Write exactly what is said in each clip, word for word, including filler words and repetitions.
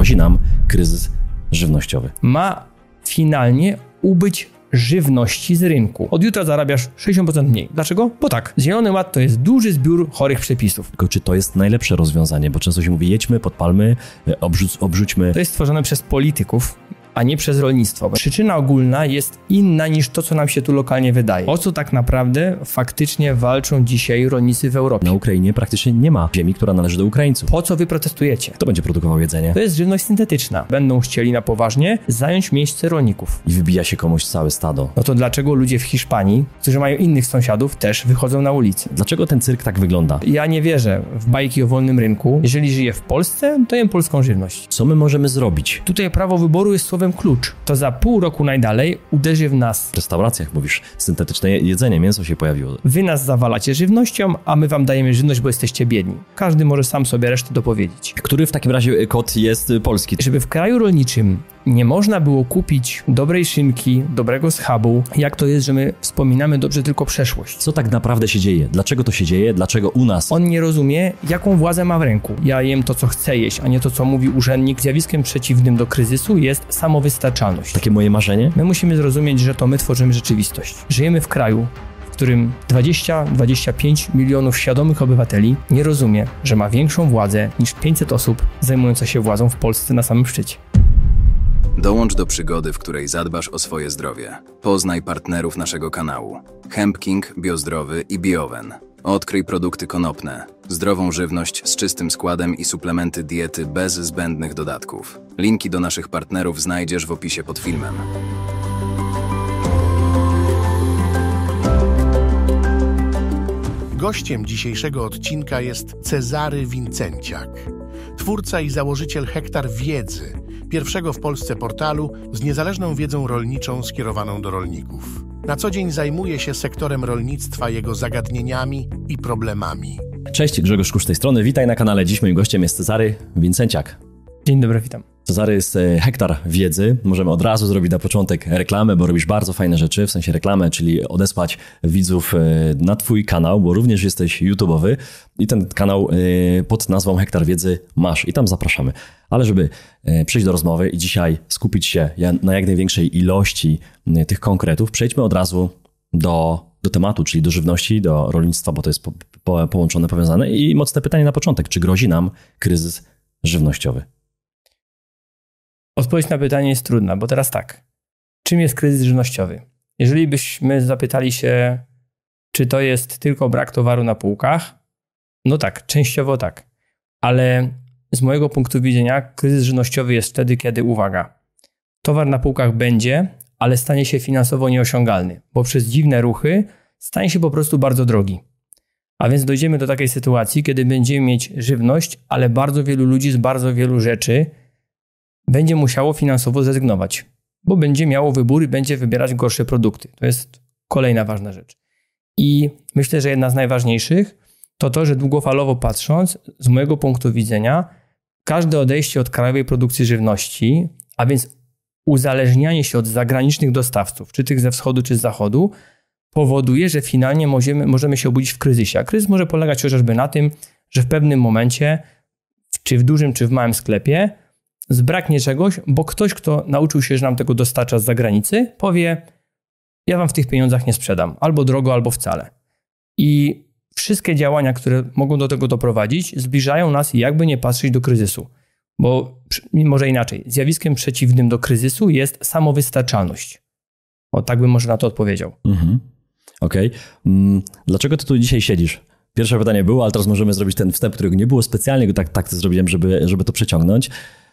grozi nam kryzys żywnościowy. Ma finalnie ubyć żywności z rynku. Od jutra zarabiasz sześćdziesiąt procent mniej. Dlaczego? Bo tak. Zielony Ład to jest duży zbiór chorych przepisów. Tylko czy to jest najlepsze rozwiązanie? Bo często się mówi, jedźmy, podpalmy, obrzuc, obrzućmy. To jest stworzone przez polityków, a nie przez rolnictwo. Przyczyna ogólna jest inna niż to, co nam się tu lokalnie wydaje. O co tak naprawdę faktycznie walczą dzisiaj rolnicy w Europie? Na Ukrainie praktycznie nie ma ziemi, która należy do Ukraińców. Po co wy protestujecie? Kto będzie produkował jedzenie? To jest żywność syntetyczna. Będą chcieli na poważnie zająć miejsce rolników. I wybija się komuś całe stado. No to dlaczego ludzie w Hiszpanii, którzy mają innych sąsiadów, też wychodzą na ulicę? Dlaczego ten cyrk tak wygląda? Ja nie wierzę w bajki o wolnym rynku. Jeżeli żyję w Polsce, to jem polską żywność. Co my możemy zrobić? Tutaj prawo wyboru jest słowem klucz. To za pół roku najdalej uderzy w nas. W restauracjach, mówisz, syntetyczne jedzenie, mięso się pojawiło. Wy nas zawalacie żywnością, a my wam dajemy żywność, bo jesteście biedni. Każdy może sam sobie resztę dopowiedzieć. Który w takim razie kod jest polski? Żeby w kraju rolniczym nie można było kupić dobrej szynki, dobrego schabu, jak to jest, że my wspominamy dobrze tylko przeszłość. Co tak naprawdę się dzieje? Dlaczego to się dzieje? Dlaczego u nas? On nie rozumie, jaką władzę ma w ręku. Ja jem to, co chcę jeść, a nie to, co mówi urzędnik. Zjawiskiem przeciwnym do kryzysu jest samowystarczalność. Takie moje marzenie? My musimy zrozumieć, że to my tworzymy rzeczywistość. Żyjemy w kraju, w którym dwadzieścia do dwudziestu pięciu milionów świadomych obywateli nie rozumie, że ma większą władzę niż pięćset osób zajmujących się władzą w Polsce na samym szczycie. Dołącz do przygody, w której zadbasz o swoje zdrowie. Poznaj partnerów naszego kanału. Hempking, Biozdrowy i Biowen. Odkryj produkty konopne, zdrową żywność z czystym składem i suplementy diety bez zbędnych dodatków. Linki do naszych partnerów znajdziesz w opisie pod filmem. Gościem dzisiejszego odcinka jest Cezary Wincenciak, twórca i założyciel Hektar Wiedzy, pierwszego w Polsce portalu z niezależną wiedzą rolniczą skierowaną do rolników. Na co dzień zajmuje się sektorem rolnictwa, jego zagadnieniami i problemami. Cześć, Grzegorz Kusz z tej strony. Witaj na kanale. Dziś moim gościem jest Cezary Wincenciak. Dzień dobry, witam. Cezary jest Hektar Wiedzy. Możemy od razu zrobić na początek reklamę, bo robisz bardzo fajne rzeczy, w sensie reklamę, czyli odesłać widzów na twój kanał, bo również jesteś YouTube'owy i ten kanał pod nazwą Hektar Wiedzy masz i tam zapraszamy. Ale żeby przejść do rozmowy i dzisiaj skupić się na jak największej ilości tych konkretów, przejdźmy od razu do, do tematu, czyli do żywności, do rolnictwa, bo to jest po, po, połączone, powiązane. I mocne pytanie na początek, czy grozi nam kryzys żywnościowy? Odpowiedź na pytanie jest trudna, bo teraz tak. Czym jest kryzys żywnościowy? Jeżeli byśmy zapytali się, czy to jest tylko brak towaru na półkach, no tak, częściowo tak. Ale z mojego punktu widzenia kryzys żywnościowy jest wtedy, kiedy, uwaga, towar na półkach będzie, ale stanie się finansowo nieosiągalny, bo przez dziwne ruchy stanie się po prostu bardzo drogi. A więc dojdziemy do takiej sytuacji, kiedy będziemy mieć żywność, ale bardzo wielu ludzi z bardzo wielu rzeczy będzie musiało finansowo zrezygnować, bo będzie miało wybór i będzie wybierać gorsze produkty. To jest kolejna ważna rzecz. I myślę, że jedna z najważniejszych to to, że długofalowo patrząc, z mojego punktu widzenia, każde odejście od krajowej produkcji żywności, a więc uzależnianie się od zagranicznych dostawców, czy tych ze wschodu, czy z zachodu, powoduje, że finalnie możemy, możemy się obudzić w kryzysie. A kryzys może polegać chociażby na tym, że w pewnym momencie, czy w dużym, czy w małym sklepie, zbraknie czegoś, bo ktoś, kto nauczył się, że nam tego dostarcza z zagranicy, powie, ja wam w tych pieniądzach nie sprzedam, albo drogo, albo wcale. I wszystkie działania, które mogą do tego doprowadzić, zbliżają nas, jakby nie patrzeć, do kryzysu. Bo może inaczej, zjawiskiem przeciwnym do kryzysu jest samowystarczalność. O, tak bym może na to odpowiedział. Mhm. Okej. Okay. Dlaczego ty tu dzisiaj siedzisz? Pierwsze pytanie było, ale teraz możemy zrobić ten wstęp, którego nie było specjalnie, tak, tak to zrobiłem, żeby, żeby to przeciągnąć.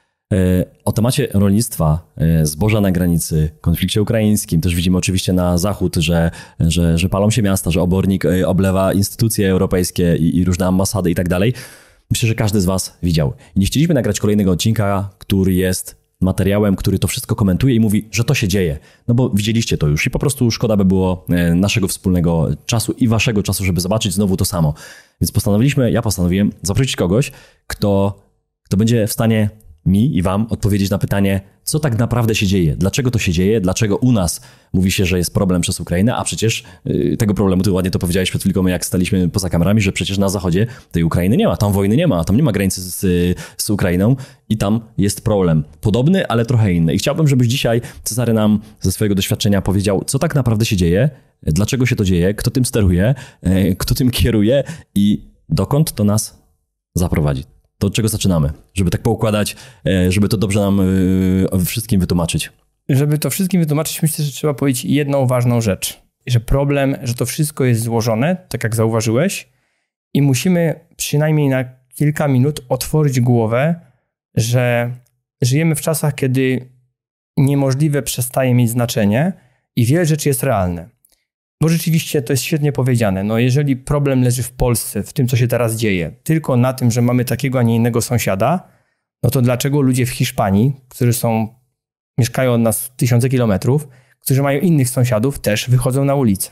O temacie rolnictwa, zboża na granicy, konflikcie ukraińskim, też widzimy oczywiście na zachód, że, że, że palą się miasta, że obornik oblewa instytucje europejskie i, i różne ambasady i tak dalej. Myślę, że każdy z was widział. I nie chcieliśmy nagrać kolejnego odcinka, który jest materiałem, który to wszystko komentuje i mówi, że to się dzieje. No bo widzieliście to już i po prostu szkoda by było naszego wspólnego czasu i waszego czasu, żeby zobaczyć znowu to samo. Więc postanowiliśmy, ja postanowiłem zaprosić kogoś, kto, kto będzie w stanie mi i wam odpowiedzieć na pytanie, co tak naprawdę się dzieje, dlaczego to się dzieje, dlaczego u nas mówi się, że jest problem przez Ukrainę, a przecież yy, tego problemu, ty ładnie to powiedziałeś przed chwilką, jak staliśmy poza kamerami, że przecież na zachodzie tej Ukrainy nie ma, tam wojny nie ma, tam nie ma granicy z, z Ukrainą i tam jest problem. Podobny, ale trochę inny. I chciałbym, żebyś dzisiaj, Cezary, nam ze swojego doświadczenia powiedział, co tak naprawdę się dzieje, dlaczego się to dzieje, kto tym steruje, yy, kto tym kieruje i dokąd to nas zaprowadzi. To od czego zaczynamy? Żeby tak poukładać, żeby to dobrze nam wszystkim wytłumaczyć. Żeby to wszystkim wytłumaczyć, myślę, że trzeba powiedzieć jedną ważną rzecz. Że problem, że to wszystko jest złożone, tak jak zauważyłeś, i musimy przynajmniej na kilka minut otworzyć głowę, że żyjemy w czasach, kiedy niemożliwe przestaje mieć znaczenie i wiele rzeczy jest realne. Bo rzeczywiście to jest świetnie powiedziane. No jeżeli problem leży w Polsce, w tym, co się teraz dzieje, tylko na tym, że mamy takiego, a nie innego sąsiada, no to dlaczego ludzie w Hiszpanii, którzy są, mieszkają od nas tysiące kilometrów, którzy mają innych sąsiadów, też wychodzą na ulicę?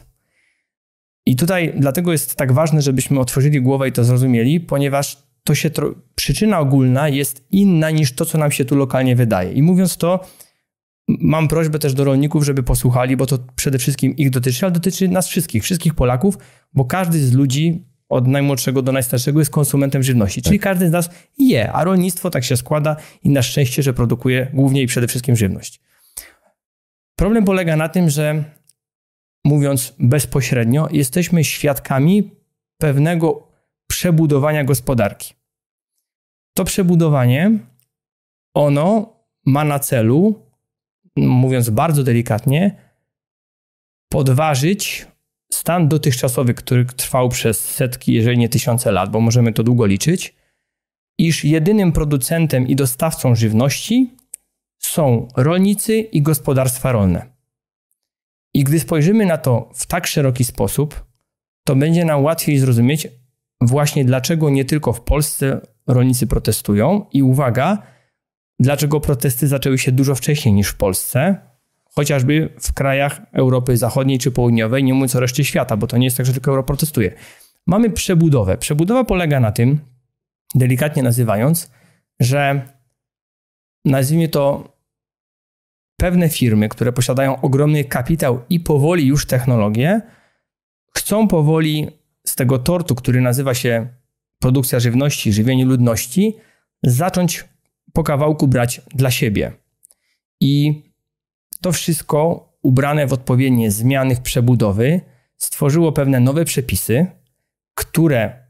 I tutaj dlatego jest tak ważne, żebyśmy otworzyli głowę i to zrozumieli, ponieważ to się tro... przyczyna ogólna jest inna niż to, co nam się tu lokalnie wydaje. I mówiąc to, mam prośbę też do rolników, żeby posłuchali, bo to przede wszystkim ich dotyczy, ale dotyczy nas wszystkich, wszystkich Polaków, bo każdy z ludzi, od najmłodszego do najstarszego, jest konsumentem żywności. Czyli tak. Każdy z nas je, a rolnictwo tak się składa i na szczęście, że produkuje głównie i przede wszystkim żywność. Problem polega na tym, że mówiąc bezpośrednio, jesteśmy świadkami pewnego przebudowania gospodarki. To przebudowanie, ono ma na celu, mówiąc bardzo delikatnie, podważyć stan dotychczasowy, który trwał przez setki, jeżeli nie tysiące lat, bo możemy to długo liczyć, iż jedynym producentem i dostawcą żywności są rolnicy i gospodarstwa rolne. I gdy spojrzymy na to w tak szeroki sposób, to będzie nam łatwiej zrozumieć właśnie dlaczego nie tylko w Polsce rolnicy protestują i uwaga, dlaczego protesty zaczęły się dużo wcześniej niż w Polsce, chociażby w krajach Europy Zachodniej czy Południowej, nie mówiąc o reszcie świata, bo to nie jest tak, że tylko Europa protestuje. Mamy przebudowę. Przebudowa polega na tym, delikatnie nazywając, że nazwijmy to pewne firmy, które posiadają ogromny kapitał i powoli już technologię, chcą powoli z tego tortu, który nazywa się produkcja żywności, żywienie ludności, zacząć po kawałku brać dla siebie. I to wszystko ubrane w odpowiednie zmiany w przebudowy stworzyło pewne nowe przepisy, które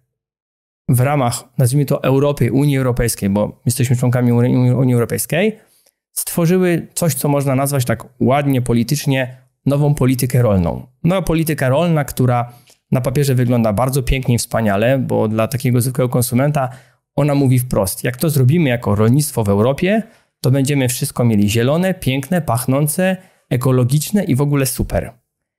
w ramach, nazwijmy to Europy, Unii Europejskiej, bo jesteśmy członkami Unii Europejskiej, stworzyły coś, co można nazwać tak ładnie, politycznie, nową politykę rolną. Nowa polityka rolna, która na papierze wygląda bardzo pięknie i wspaniale, bo dla takiego zwykłego konsumenta ona mówi wprost, jak to zrobimy jako rolnictwo w Europie, to będziemy wszystko mieli zielone, piękne, pachnące, ekologiczne i w ogóle super.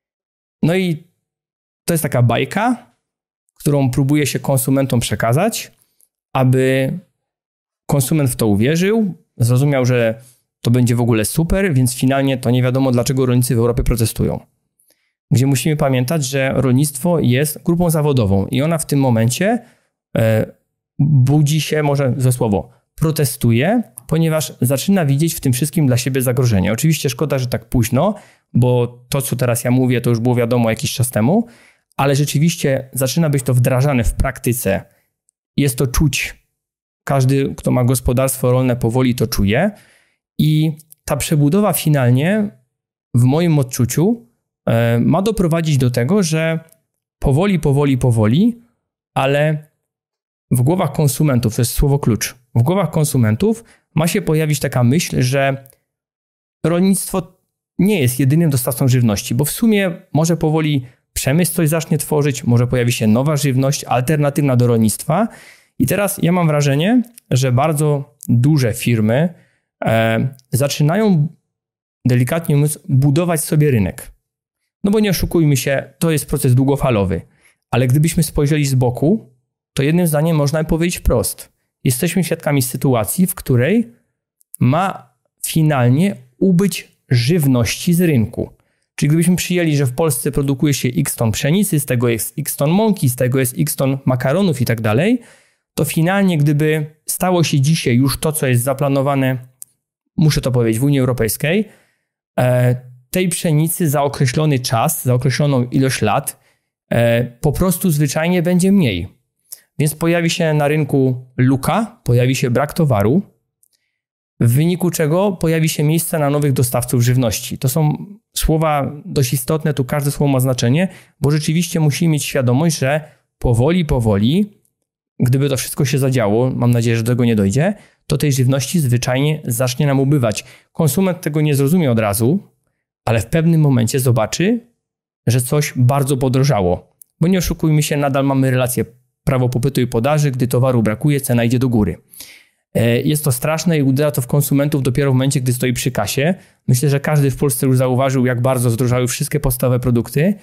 No i to jest taka bajka, którą próbuje się konsumentom przekazać, aby konsument w to uwierzył, zrozumiał, że to będzie w ogóle super, więc finalnie to nie wiadomo, dlaczego rolnicy w Europie protestują. Gdzie musimy pamiętać, że rolnictwo jest grupą zawodową i ona w tym momencie e, budzi się, może ze słowo, protestuje, ponieważ zaczyna widzieć w tym wszystkim dla siebie zagrożenie. Oczywiście szkoda, że tak późno, bo to, co teraz ja mówię, to już było wiadomo jakiś czas temu, ale rzeczywiście zaczyna być to wdrażane w praktyce. Jest to czuć. Każdy, kto ma gospodarstwo rolne, powoli to czuje. I ta przebudowa finalnie, w moim odczuciu, ma doprowadzić do tego, że powoli, powoli, powoli, ale w głowach konsumentów, to jest słowo klucz, w głowach konsumentów ma się pojawić taka myśl, że rolnictwo nie jest jedynym dostawcą żywności, bo w sumie może powoli przemysł coś zacznie tworzyć, może pojawi się nowa żywność alternatywna do rolnictwa. I teraz ja mam wrażenie, że bardzo duże firmy e, zaczynają, delikatnie mówiąc, budować sobie rynek. No bo nie oszukujmy się, to jest proces długofalowy. Ale gdybyśmy spojrzeli z boku, to jednym zdaniem można powiedzieć wprost. Jesteśmy świadkami sytuacji, w której ma finalnie ubyć żywności z rynku. Czyli gdybyśmy przyjęli, że w Polsce produkuje się x ton pszenicy, z tego jest x ton mąki, z tego jest x ton makaronów i tak dalej, to finalnie gdyby stało się dzisiaj już to, co jest zaplanowane, muszę to powiedzieć, w Unii Europejskiej, tej pszenicy za określony czas, za określoną ilość lat po prostu zwyczajnie będzie mniej. Więc pojawi się na rynku luka, pojawi się brak towaru, w wyniku czego pojawi się miejsce na nowych dostawców żywności. To są słowa dość istotne, tu każde słowo ma znaczenie, bo rzeczywiście musimy mieć świadomość, że powoli, powoli, gdyby to wszystko się zadziało, mam nadzieję, że do tego nie dojdzie, to tej żywności zwyczajnie zacznie nam ubywać. Konsument tego nie zrozumie od razu, ale w pewnym momencie zobaczy, że coś bardzo podrożało. Bo nie oszukujmy się, nadal mamy relację prawo popytu i podaży, gdy towaru brakuje, cena idzie do góry. Jest to straszne i uderza to w konsumentów dopiero w momencie, gdy stoi przy kasie. Myślę, że każdy w Polsce już zauważył, jak bardzo zdrożały wszystkie podstawowe produkty.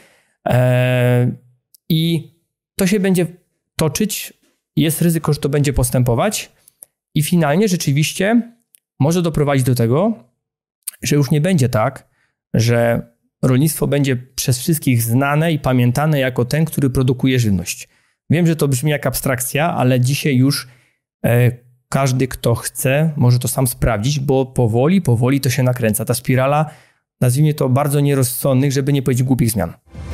I to się będzie toczyć, jest ryzyko, że to będzie postępować i finalnie rzeczywiście może doprowadzić do tego, że już nie będzie tak, że rolnictwo będzie przez wszystkich znane i pamiętane jako ten, który produkuje żywność. Wiem, że to brzmi jak abstrakcja, ale dzisiaj już e, każdy, kto chce, może to sam sprawdzić, bo powoli, powoli to się nakręca. Ta spirala, nazwijmy to, bardzo nierozsądnych, żeby nie powiedzieć głupich zmian.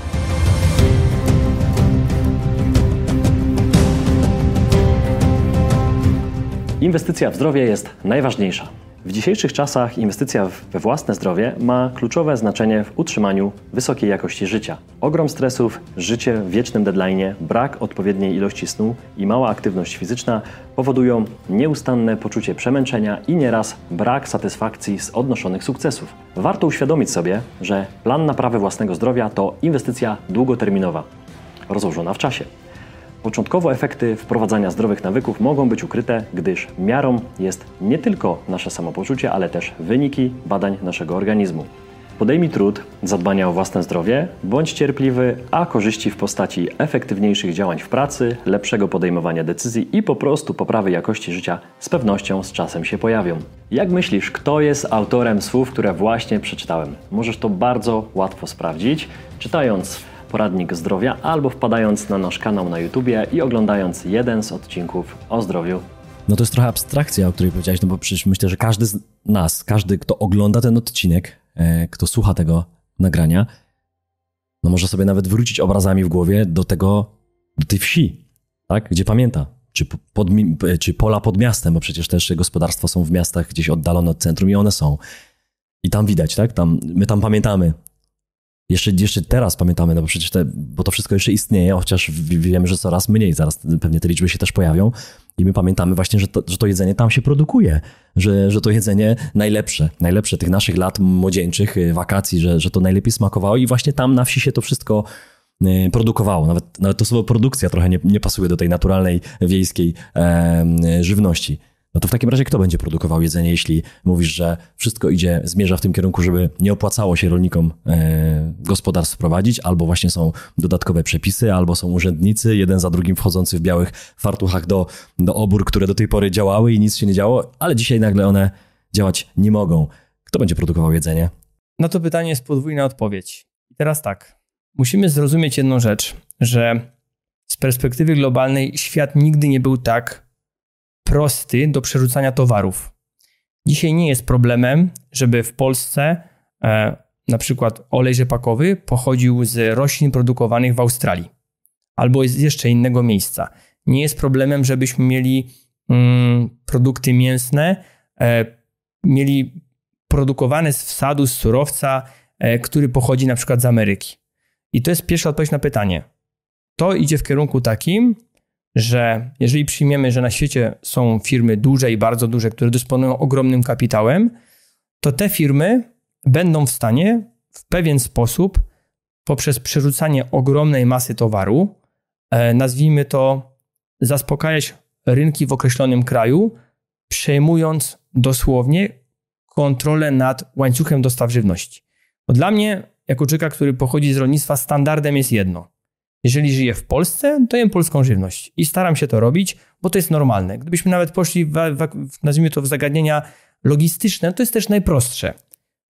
Inwestycja w zdrowie jest najważniejsza. W dzisiejszych czasach inwestycja we własne zdrowie ma kluczowe znaczenie w utrzymaniu wysokiej jakości życia. Ogrom stresów, życie w wiecznym deadline'ie, brak odpowiedniej ilości snu i mała aktywność fizyczna powodują nieustanne poczucie przemęczenia i nieraz brak satysfakcji z odnoszonych sukcesów. Warto uświadomić sobie, że plan naprawy własnego zdrowia to inwestycja długoterminowa, rozłożona w czasie. Początkowo efekty wprowadzania zdrowych nawyków mogą być ukryte, gdyż miarą jest nie tylko nasze samopoczucie, ale też wyniki badań naszego organizmu. Podejmij trud zadbania o własne zdrowie, bądź cierpliwy, a korzyści w postaci efektywniejszych działań w pracy, lepszego podejmowania decyzji i po prostu poprawy jakości życia z pewnością z czasem się pojawią. Jak myślisz, kto jest autorem słów, które właśnie przeczytałem? Możesz to bardzo łatwo sprawdzić, czytając Poradnik Zdrowia albo wpadając na nasz kanał na YouTubie i oglądając jeden z odcinków o zdrowiu. No to jest trochę abstrakcja, o której powiedziałeś, no bo przecież myślę, że każdy z nas, każdy, kto ogląda ten odcinek, e, kto słucha tego nagrania, no może sobie nawet wrócić obrazami w głowie do tego, do tej wsi, tak? Gdzie pamięta, czy, pod, czy pola pod miastem, bo przecież też gospodarstwa są w miastach gdzieś oddalone od centrum i one są. I tam widać, tak? Tam, my tam pamiętamy. Jeszcze, jeszcze teraz pamiętamy, no bo przecież te, bo to wszystko jeszcze istnieje, chociaż wiemy, że coraz mniej, zaraz pewnie te liczby się też pojawią i my pamiętamy właśnie, że to, że to jedzenie tam się produkuje, że, że to jedzenie najlepsze, najlepsze tych naszych lat młodzieńczych, wakacji, że, że to najlepiej smakowało i właśnie tam na wsi się to wszystko produkowało. Nawet, nawet to słowo produkcja trochę nie, nie pasuje do tej naturalnej, wiejskiej e, żywności. No to w takim razie kto będzie produkował jedzenie, jeśli mówisz, że wszystko idzie, zmierza w tym kierunku, żeby nie opłacało się rolnikom e, gospodarstw prowadzić, albo właśnie są dodatkowe przepisy, albo są urzędnicy, jeden za drugim wchodzący w białych fartuchach do, do obór, które do tej pory działały i nic się nie działo, ale dzisiaj nagle one działać nie mogą. Kto będzie produkował jedzenie? Na to pytanie jest podwójna odpowiedź. I teraz tak, musimy zrozumieć jedną rzecz, że z perspektywy globalnej świat nigdy nie był tak prosty do przerzucania towarów. Dzisiaj nie jest problemem, żeby w Polsce e, na przykład olej rzepakowy pochodził z roślin produkowanych w Australii albo z jeszcze innego miejsca. Nie jest problemem, żebyśmy mieli mm, produkty mięsne, e, mieli produkowane z wsadu, z surowca, e, który pochodzi na przykład z Ameryki. I to jest pierwsza odpowiedź na pytanie. To idzie w kierunku takim, że jeżeli przyjmiemy, że na świecie są firmy duże i bardzo duże, które dysponują ogromnym kapitałem, to te firmy będą w stanie w pewien sposób poprzez przerzucanie ogromnej masy towaru, e, nazwijmy to, zaspokajać rynki w określonym kraju, przejmując dosłownie kontrolę nad łańcuchem dostaw żywności. Bo dla mnie, jako człowieka, który pochodzi z rolnictwa, standardem jest jedno. Jeżeli żyję w Polsce, to jem polską żywność i staram się to robić, bo to jest normalne. Gdybyśmy nawet poszli, w, w, nazwijmy to, w zagadnienia logistyczne, to jest też najprostsze.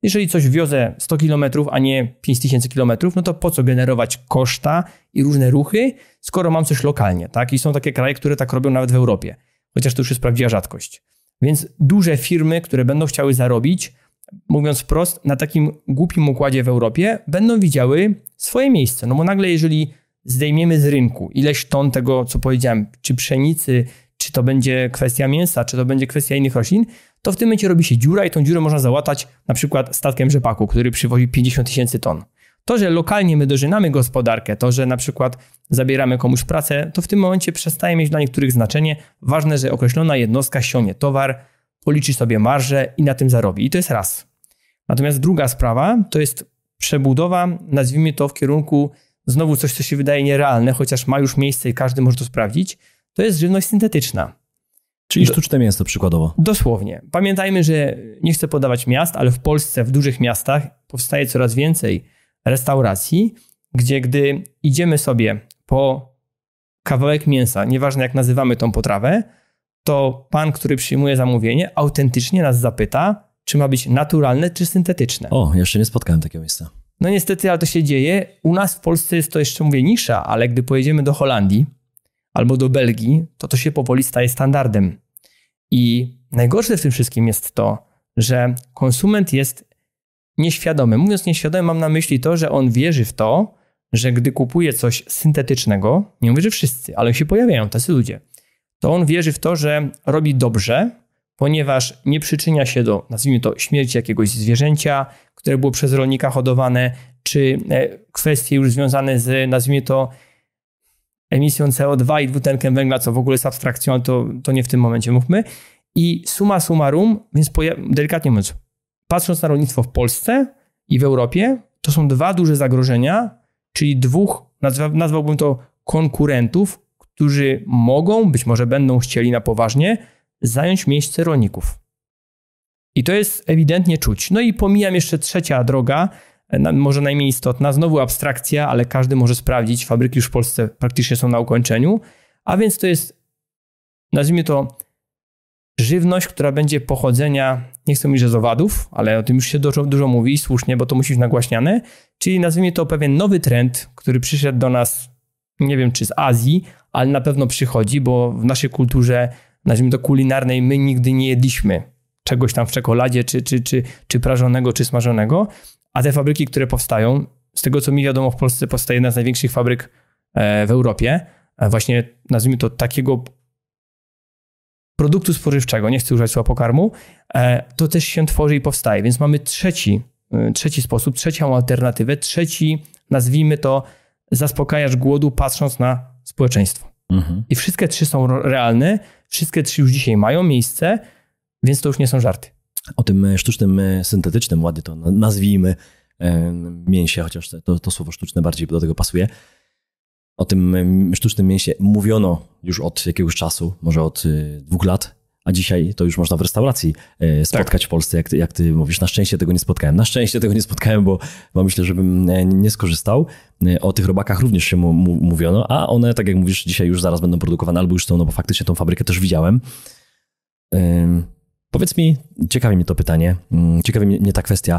Jeżeli coś wiozę sto kilometrów, a nie pięć tysięcy kilometrów, no to po co generować koszta i różne ruchy, skoro mam coś lokalnie, tak? I są takie kraje, które tak robią nawet w Europie, chociaż to już jest prawdziwa rzadkość. Więc duże firmy, które będą chciały zarobić, mówiąc wprost, na takim głupim układzie w Europie, będą widziały swoje miejsce. No bo nagle, jeżeli zdejmiemy z rynku ileś ton tego, co powiedziałem, czy pszenicy, czy to będzie kwestia mięsa, czy to będzie kwestia innych roślin, to w tym momencie robi się dziura i tą dziurę można załatać na przykład statkiem rzepaku, który przywozi pięćdziesiąt tysięcy ton. To, że lokalnie my dożynamy gospodarkę, to, że na przykład zabieramy komuś pracę, to w tym momencie przestaje mieć dla niektórych znaczenie. Ważne, że określona jednostka ściągnie towar, policzy sobie marżę i na tym zarobi. I to jest raz. Natomiast druga sprawa to jest przebudowa, nazwijmy to w kierunku znowu coś, co się wydaje nierealne, chociaż ma już miejsce i każdy może to sprawdzić, to jest żywność syntetyczna. Czyli sztuczne mięso przykładowo. Dosłownie. Pamiętajmy, że nie chcę podawać miast, ale w Polsce, w dużych miastach powstaje coraz więcej restauracji, gdzie gdy idziemy sobie po kawałek mięsa, nieważne jak nazywamy tą potrawę, to pan, który przyjmuje zamówienie, autentycznie nas zapyta, czy ma być naturalne, czy syntetyczne. O, jeszcze nie spotkałem takiego miejsca. No niestety, ale to się dzieje. U nas w Polsce jest to jeszcze, mówię, nisza, ale gdy pojedziemy do Holandii albo do Belgii, to to się powoli staje standardem. I najgorsze w tym wszystkim jest to, że konsument jest nieświadomy. Mówiąc nieświadomy, mam na myśli to, że on wierzy w to, że gdy kupuje coś syntetycznego, nie mówię, że wszyscy, ale się pojawiają tacy ludzie, to on wierzy w to, że robi dobrze, ponieważ nie przyczynia się do, nazwijmy to, śmierci jakiegoś zwierzęcia, które było przez rolnika hodowane, czy kwestie już związane z, nazwijmy to, emisją C O dwa i dwutlenkiem węgla, co w ogóle jest abstrakcją, ale to, to nie w tym momencie mówmy. I summa summarum, więc delikatnie mówiąc, patrząc na rolnictwo w Polsce i w Europie, to są dwa duże zagrożenia, czyli dwóch, nazwa, nazwałbym to konkurentów, którzy mogą, być może będą chcieli na poważnie, zająć miejsce rolników. I to jest ewidentnie czuć. No i pomijam jeszcze trzecia droga, może najmniej istotna, znowu abstrakcja, ale każdy może sprawdzić, fabryki już w Polsce praktycznie są na ukończeniu, a więc to jest, nazwijmy to, żywność, która będzie pochodzenia, nie chcę mówić, że z owadów, ale o tym już się dużo, dużo mówi, słusznie, bo to musi być nagłaśniane, czyli nazwijmy to pewien nowy trend, który przyszedł do nas, nie wiem czy z Azji, ale na pewno przychodzi, bo w naszej kulturze, nazwijmy to kulinarnej, my nigdy nie jedliśmy czegoś tam w czekoladzie, czy, czy, czy, czy prażonego, czy smażonego, a te fabryki, które powstają, z tego co mi wiadomo, w Polsce powstaje jedna z największych fabryk w Europie, właśnie nazwijmy to takiego produktu spożywczego, nie chcę używać słowa pokarmu, to też się tworzy i powstaje. Więc mamy trzeci, trzeci sposób, trzecią alternatywę, trzeci, nazwijmy to, zaspokajasz głodu patrząc na społeczeństwo. Mhm. I wszystkie trzy są realne, wszystkie trzy już dzisiaj mają miejsce, więc to już nie są żarty. O tym sztucznym, syntetycznym, ładnie to nazwijmy, mięsie, chociaż to, to słowo sztuczne bardziej do tego pasuje. O tym sztucznym mięsie mówiono już od jakiegoś czasu, może od dwóch lat, a dzisiaj to już można w restauracji spotkać tak w Polsce, jak ty, jak ty mówisz. Na szczęście tego nie spotkałem. Na szczęście tego nie spotkałem, bo, bo myślę, żebym nie skorzystał. O tych robakach również się mu, mu, mówiono, a one, tak jak mówisz, dzisiaj już zaraz będą produkowane, albo już są, no bo faktycznie tą fabrykę też widziałem. Ym, powiedz mi, ciekawi mnie to pytanie, ciekawi mnie ta kwestia,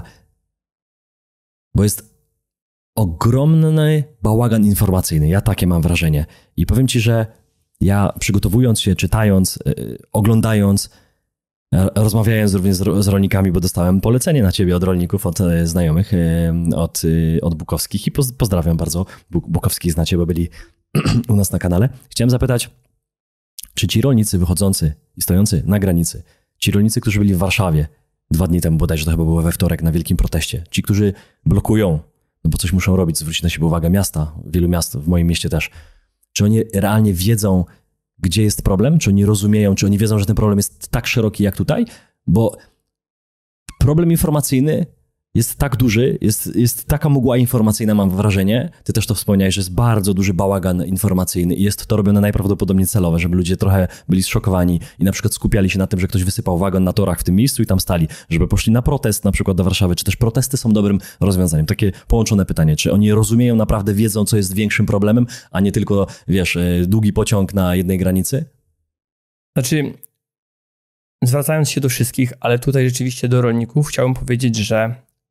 bo jest ogromny bałagan informacyjny. Ja takie mam wrażenie. I powiem ci, że ja przygotowując się, czytając, yy, oglądając, yy, rozmawiając również z, z rolnikami, bo dostałem polecenie na ciebie od rolników, od yy, znajomych, yy, od, yy, od Bukowskich i poz, pozdrawiam bardzo. Buk, Bukowskich znacie, bo byli u nas na kanale. Chciałem zapytać, czy ci rolnicy wychodzący i stojący na granicy, ci rolnicy, którzy byli w Warszawie dwa dni temu, bodajże to chyba było we wtorek, na wielkim proteście, ci, którzy blokują, no bo coś muszą robić, zwrócić na siebie uwagę miasta, wielu miast, w moim mieście też. Czy oni realnie wiedzą, gdzie jest problem? Czy oni rozumieją, czy oni wiedzą, że ten problem jest tak szeroki jak tutaj? Bo problem informacyjny jest tak duży, jest, jest taka mgła informacyjna, mam wrażenie. Ty też to wspomniałeś, że jest bardzo duży bałagan informacyjny i jest to robione najprawdopodobniej celowe, żeby ludzie trochę byli zszokowani i na przykład skupiali się na tym, że ktoś wysypał wagon na torach w tym miejscu i tam stali, żeby poszli na protest na przykład do Warszawy, czy też protesty są dobrym rozwiązaniem. Takie połączone pytanie, czy oni rozumieją, naprawdę wiedzą, co jest większym problemem, a nie tylko, wiesz, długi pociąg na jednej granicy? Znaczy, zwracając się do wszystkich, ale tutaj rzeczywiście do rolników, chciałbym powiedzieć, że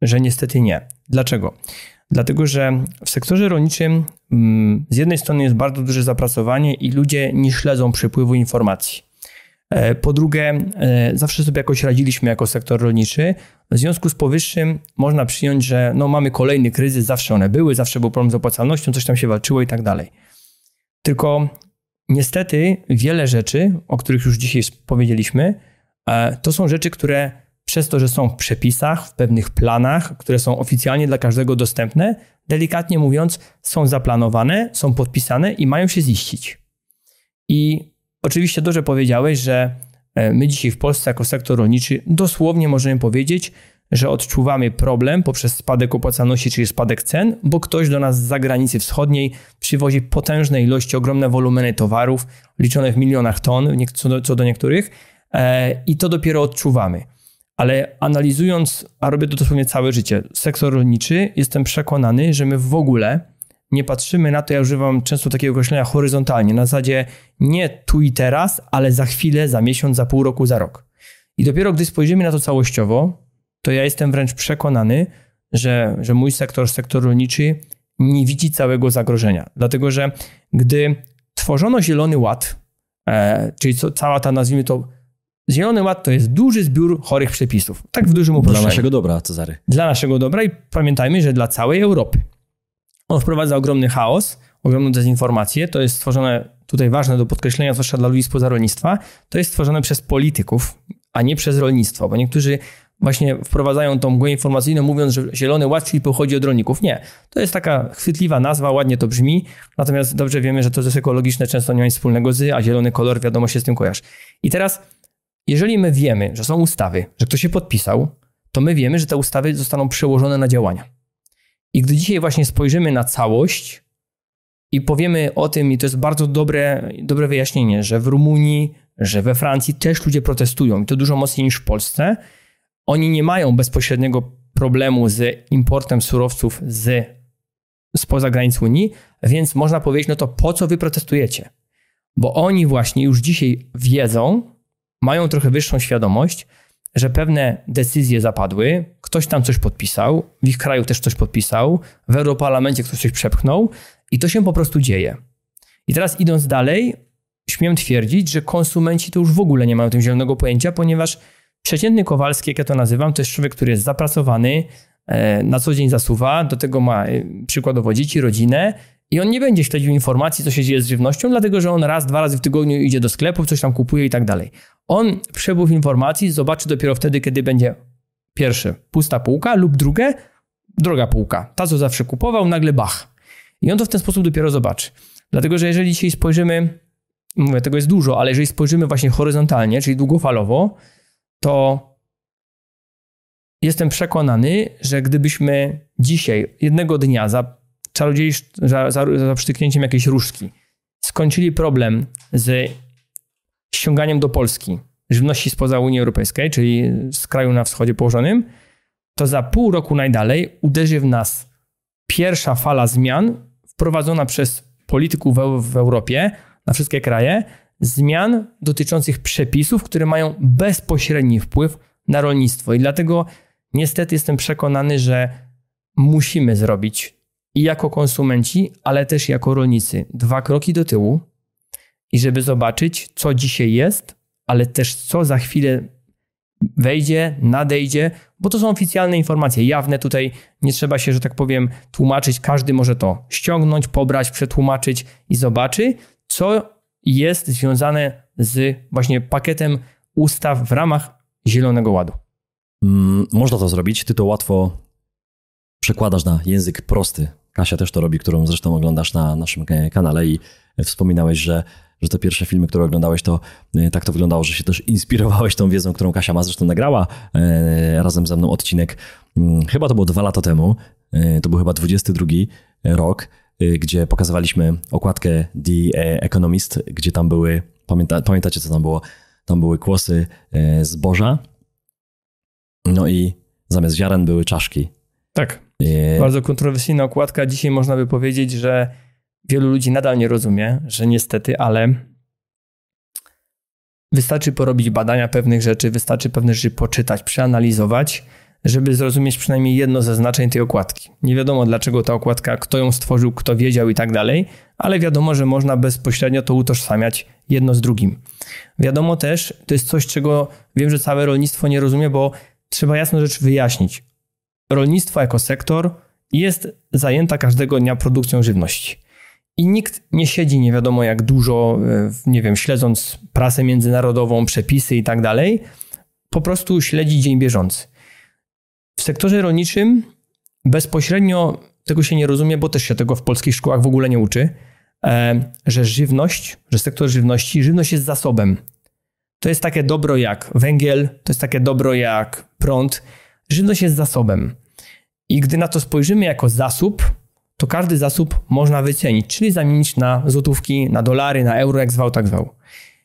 że niestety nie. Dlaczego? Dlatego, że w sektorze rolniczym z jednej strony jest bardzo duże zapracowanie i ludzie nie śledzą przepływu informacji. Po drugie, zawsze sobie jakoś radziliśmy jako sektor rolniczy. W związku z powyższym można przyjąć, że no mamy kolejny kryzys, zawsze one były, zawsze był problem z opłacalnością, coś tam się walczyło i tak dalej. Tylko niestety wiele rzeczy, o których już dzisiaj powiedzieliśmy, to są rzeczy, które przez to, że są w przepisach, w pewnych planach, które są oficjalnie dla każdego dostępne, delikatnie mówiąc, są zaplanowane, są podpisane i mają się ziścić. I oczywiście dobrze powiedziałeś, że my dzisiaj w Polsce jako sektor rolniczy dosłownie możemy powiedzieć, że odczuwamy problem poprzez spadek opłacalności, czyli spadek cen, bo ktoś do nas z zagranicy wschodniej przywozi potężne ilości, ogromne wolumeny towarów, liczone w milionach ton, co do, co do niektórych, i to dopiero odczuwamy. Ale analizując, a robię to dosłownie całe życie, sektor rolniczy, jestem przekonany, że my w ogóle nie patrzymy na to, ja używam często takiego określenia horyzontalnie, na zasadzie nie tu i teraz, ale za chwilę, za miesiąc, za pół roku, za rok. I dopiero gdy spojrzymy na to całościowo, to ja jestem wręcz przekonany, że, że mój sektor, sektor rolniczy nie widzi całego zagrożenia. Dlatego, że gdy tworzono Zielony Ład, e, czyli co, cała ta, nazwijmy to, Zielony Ład to jest duży zbiór chorych przepisów. Tak w dużym uproszczeniu. Dla naszego dobra, Cezary. Dla naszego dobra i pamiętajmy, że dla całej Europy. On wprowadza ogromny chaos, ogromną dezinformację. To jest stworzone, tutaj ważne do podkreślenia, zwłaszcza dla ludzi spoza rolnictwa, to jest stworzone przez polityków, a nie przez rolnictwo, bo niektórzy właśnie wprowadzają tą mgłę informacyjną, mówiąc, że Zielony Ład, czyli pochodzi od rolników. Nie. To jest taka chwytliwa nazwa, ładnie to brzmi, natomiast dobrze wiemy, że to jest ekologiczne, często nie ma nic wspólnego z, a zielony kolor wiadomo się z tym kojarzy. I teraz, jeżeli my wiemy, że są ustawy, że ktoś się podpisał, to my wiemy, że te ustawy zostaną przełożone na działania. I gdy dzisiaj właśnie spojrzymy na całość i powiemy o tym, i to jest bardzo dobre, dobre wyjaśnienie, że w Rumunii, że we Francji też ludzie protestują i to dużo mocniej niż w Polsce, oni nie mają bezpośredniego problemu z importem surowców z, spoza granic Unii, więc można powiedzieć, no to po co wy protestujecie? Bo oni właśnie już dzisiaj wiedzą, mają trochę wyższą świadomość, że pewne decyzje zapadły, ktoś tam coś podpisał, w ich kraju też coś podpisał, w Europarlamencie ktoś coś przepchnął i to się po prostu dzieje. I teraz idąc dalej, śmiem twierdzić, że konsumenci to już w ogóle nie mają tym zielonego pojęcia, ponieważ przeciętny Kowalski, jak ja to nazywam, to jest człowiek, który jest zapracowany, na co dzień zasuwa, do tego ma przykładowo dzieci, rodzinę i on nie będzie śledził informacji, co się dzieje z żywnością, dlatego że on raz, dwa razy w tygodniu idzie do sklepu, coś tam kupuje i tak dalej. On przepływ informacji zobaczy dopiero wtedy, kiedy będzie pierwsze pusta półka lub drugie droga półka. Ta, co zawsze kupował, nagle bach. I on to w ten sposób dopiero zobaczy. Dlatego, że jeżeli dzisiaj spojrzymy, mówię, tego jest dużo, ale jeżeli spojrzymy właśnie horyzontalnie, czyli długofalowo, to jestem przekonany, że gdybyśmy dzisiaj, jednego dnia za czarodziejstw, za, za, za przytyknięciem jakiejś różdżki skończyli problem z ściąganiem do Polski żywności spoza Unii Europejskiej, czyli z kraju na wschodzie położonym, to za pół roku najdalej uderzy w nas pierwsza fala zmian wprowadzona przez polityków w, w Europie na wszystkie kraje, zmian dotyczących przepisów, które mają bezpośredni wpływ na rolnictwo. I dlatego niestety jestem przekonany, że musimy zrobić i jako konsumenci, ale też jako rolnicy dwa kroki do tyłu i żeby zobaczyć, co dzisiaj jest, ale też co za chwilę wejdzie, nadejdzie, bo to są oficjalne informacje, jawne. Tutaj nie trzeba się, że tak powiem, tłumaczyć. Każdy może to ściągnąć, pobrać, przetłumaczyć i zobaczy, co jest związane z właśnie pakietem ustaw w ramach Zielonego Ładu. Mm, można to zrobić. Ty to łatwo przekładasz na język prosty. Kasia też to robi, którą zresztą oglądasz na naszym kanale i wspominałeś, że, że te pierwsze filmy, które oglądałeś, to tak to wyglądało, że się też inspirowałeś tą wiedzą, którą Kasia ma. Zresztą nagrała e, razem ze mną odcinek. Chyba to było dwa lata temu. E, to był chyba dwudziesty drugi rok, e, gdzie pokazywaliśmy okładkę The Economist, gdzie tam były, pamięta, pamiętacie co tam było? Tam były kłosy e, zboża. No i zamiast ziaren były czaszki. Tak. Bardzo kontrowersyjna okładka. Dzisiaj można by powiedzieć, że wielu ludzi nadal nie rozumie, że niestety, ale wystarczy porobić badania pewnych rzeczy, wystarczy pewne rzeczy poczytać, przeanalizować, żeby zrozumieć przynajmniej jedno ze znaczeń tej okładki. Nie wiadomo dlaczego ta okładka, kto ją stworzył, kto wiedział i tak dalej, ale wiadomo, że można bezpośrednio to utożsamiać jedno z drugim. Wiadomo też, to jest coś, czego wiem, że całe rolnictwo nie rozumie, bo trzeba jasno rzecz wyjaśnić. Rolnictwo jako sektor jest zajęta każdego dnia produkcją żywności. I nikt nie siedzi nie wiadomo jak dużo, nie wiem, śledząc prasę międzynarodową, przepisy i tak dalej, po prostu śledzi dzień bieżący. W sektorze rolniczym bezpośrednio tego się nie rozumie, bo też się tego w polskich szkołach w ogóle nie uczy, że żywność, że sektor żywności, żywność jest zasobem. To jest takie dobro jak węgiel, to jest takie dobro jak prąd. Żywność jest zasobem. I gdy na to spojrzymy jako zasób, to każdy zasób można wycenić, czyli zamienić na złotówki, na dolary, na euro, jak zwał, tak zwał.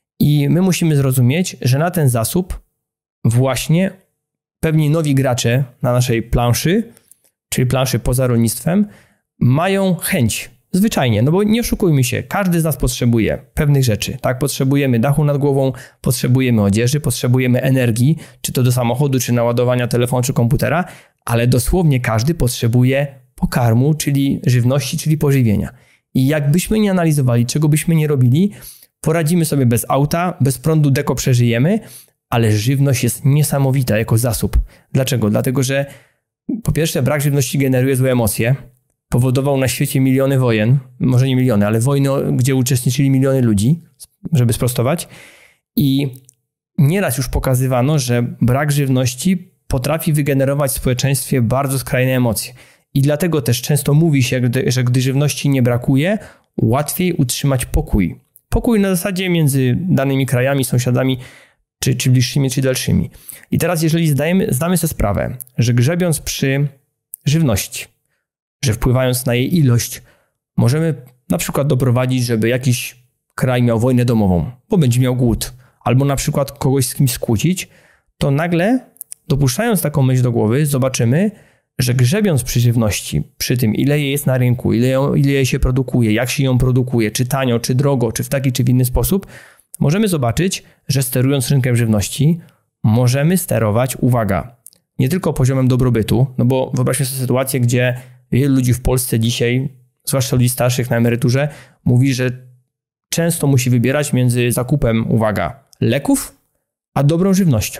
I my musimy zrozumieć, że na ten zasób właśnie pewni nowi gracze na naszej planszy, czyli planszy poza rolnictwem, mają chęć. Zwyczajnie, no bo nie oszukujmy się, każdy z nas potrzebuje pewnych rzeczy, tak? Potrzebujemy dachu nad głową, potrzebujemy odzieży, potrzebujemy energii, czy to do samochodu, czy naładowania telefonu, czy komputera, ale dosłownie każdy potrzebuje pokarmu, czyli żywności, czyli pożywienia. I jakbyśmy nie analizowali, czego byśmy nie robili, poradzimy sobie bez auta, bez prądu deko przeżyjemy, ale żywność jest niesamowita jako zasób. Dlaczego? Dlatego, że po pierwsze brak żywności generuje złe emocje, powodował na świecie miliony wojen, może nie miliony, ale wojny, gdzie uczestniczyli miliony ludzi, żeby sprostować. I nieraz już pokazywano, że brak żywności potrafi wygenerować w społeczeństwie bardzo skrajne emocje. I dlatego też często mówi się, że gdy żywności nie brakuje, łatwiej utrzymać pokój. Pokój na zasadzie między danymi krajami, sąsiadami, czy, czy bliższymi, czy dalszymi. I teraz jeżeli zdajemy, zdamy sobie sprawę, że grzebiąc przy żywności, że wpływając na jej ilość, możemy na przykład doprowadzić, żeby jakiś kraj miał wojnę domową, bo będzie miał głód, albo na przykład kogoś z kimś skłócić, to nagle, dopuszczając taką myśl do głowy, zobaczymy, że grzebiąc przy żywności, przy tym, ile jej jest na rynku, ile, ją, ile jej się produkuje, jak się ją produkuje, czy tanio, czy drogo, czy w taki, czy w inny sposób, możemy zobaczyć, że sterując rynkiem żywności, możemy sterować, uwaga, nie tylko poziomem dobrobytu, no bo wyobraźmy sobie sytuację, gdzie wielu ludzi w Polsce dzisiaj, zwłaszcza ludzi starszych na emeryturze, mówi, że często musi wybierać między zakupem, uwaga, leków, a dobrą żywnością.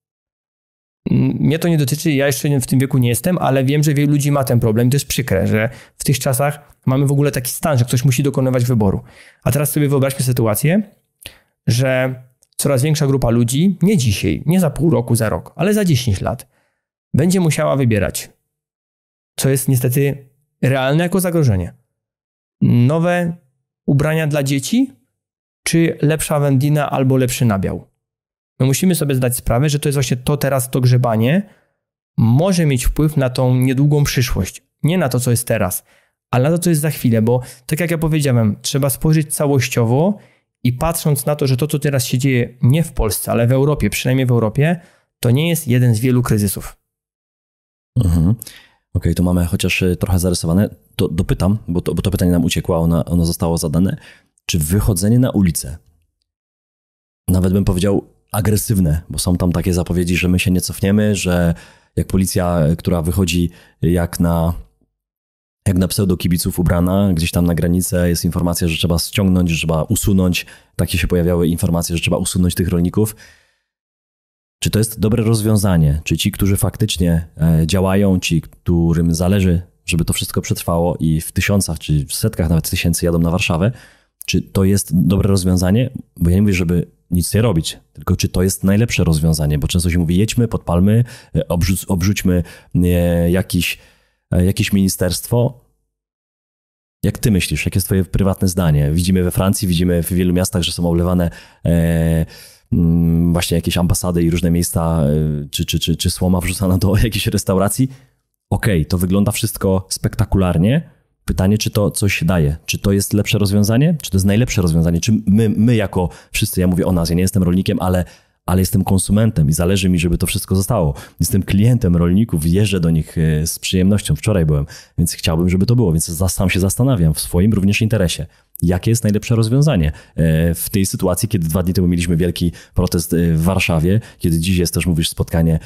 Mnie to nie dotyczy, ja jeszcze w tym wieku nie jestem, ale wiem, że wielu ludzi ma ten problem. To jest przykre, że w tych czasach mamy w ogóle taki stan, że ktoś musi dokonywać wyboru. A teraz sobie wyobraźmy sytuację, że coraz większa grupa ludzi, nie dzisiaj, nie za pół roku, za rok, ale za dziesięć lat, będzie musiała wybierać, co jest niestety realne jako zagrożenie. Nowe ubrania dla dzieci, czy lepsza wędlina albo lepszy nabiał. My musimy sobie zdać sprawę, że to jest właśnie to teraz, to grzebanie może mieć wpływ na tą niedługą przyszłość. Nie na to, co jest teraz, ale na to, co jest za chwilę, bo tak jak ja powiedziałem, trzeba spojrzeć całościowo i patrząc na to, że to, co teraz się dzieje nie w Polsce, ale w Europie, przynajmniej w Europie, to nie jest jeden z wielu kryzysów. Mhm. Okej, okay, to mamy chociaż trochę zarysowane. To dopytam, bo to, bo to pytanie nam uciekło, ono, ono zostało zadane. Czy wychodzenie na ulicę, nawet bym powiedział agresywne, bo są tam takie zapowiedzi, że my się nie cofniemy, że jak policja, która wychodzi jak na, jak na pseudokibiców ubrana, gdzieś tam na granicę jest informacja, że trzeba ściągnąć, że trzeba usunąć. Takie się pojawiały informacje, że trzeba usunąć tych rolników. Czy to jest dobre rozwiązanie? Czy ci, którzy faktycznie działają, ci, którym zależy, żeby to wszystko przetrwało i w tysiącach, czy w setkach nawet tysięcy jadą na Warszawę, czy to jest dobre rozwiązanie? Bo ja nie mówię, żeby nic nie robić, tylko czy to jest najlepsze rozwiązanie, bo często się mówi, jedźmy, podpalmy, obrzuc, obrzućmy jakiś, jakieś ministerstwo. Jak ty myślisz? Jakie jest twoje prywatne zdanie? Widzimy we Francji, widzimy w wielu miastach, że są oblewane e, właśnie jakieś ambasady i różne miejsca, czy, czy, czy, czy słoma wrzucana do jakiejś restauracji. Okej, okay, to wygląda wszystko spektakularnie. Pytanie, czy to coś daje? Czy to jest lepsze rozwiązanie? Czy to jest najlepsze rozwiązanie? Czy my, my jako wszyscy, ja mówię o nas, ja nie jestem rolnikiem, ale, ale jestem konsumentem i zależy mi, żeby to wszystko zostało. Jestem klientem rolników, jeżdżę do nich z przyjemnością. Wczoraj byłem, więc chciałbym, żeby to było, więc sam się zastanawiam w swoim również interesie. Jakie jest najlepsze rozwiązanie w tej sytuacji, kiedy dwa dni temu mieliśmy wielki protest w Warszawie, kiedy dziś jest też, mówisz, spotkanie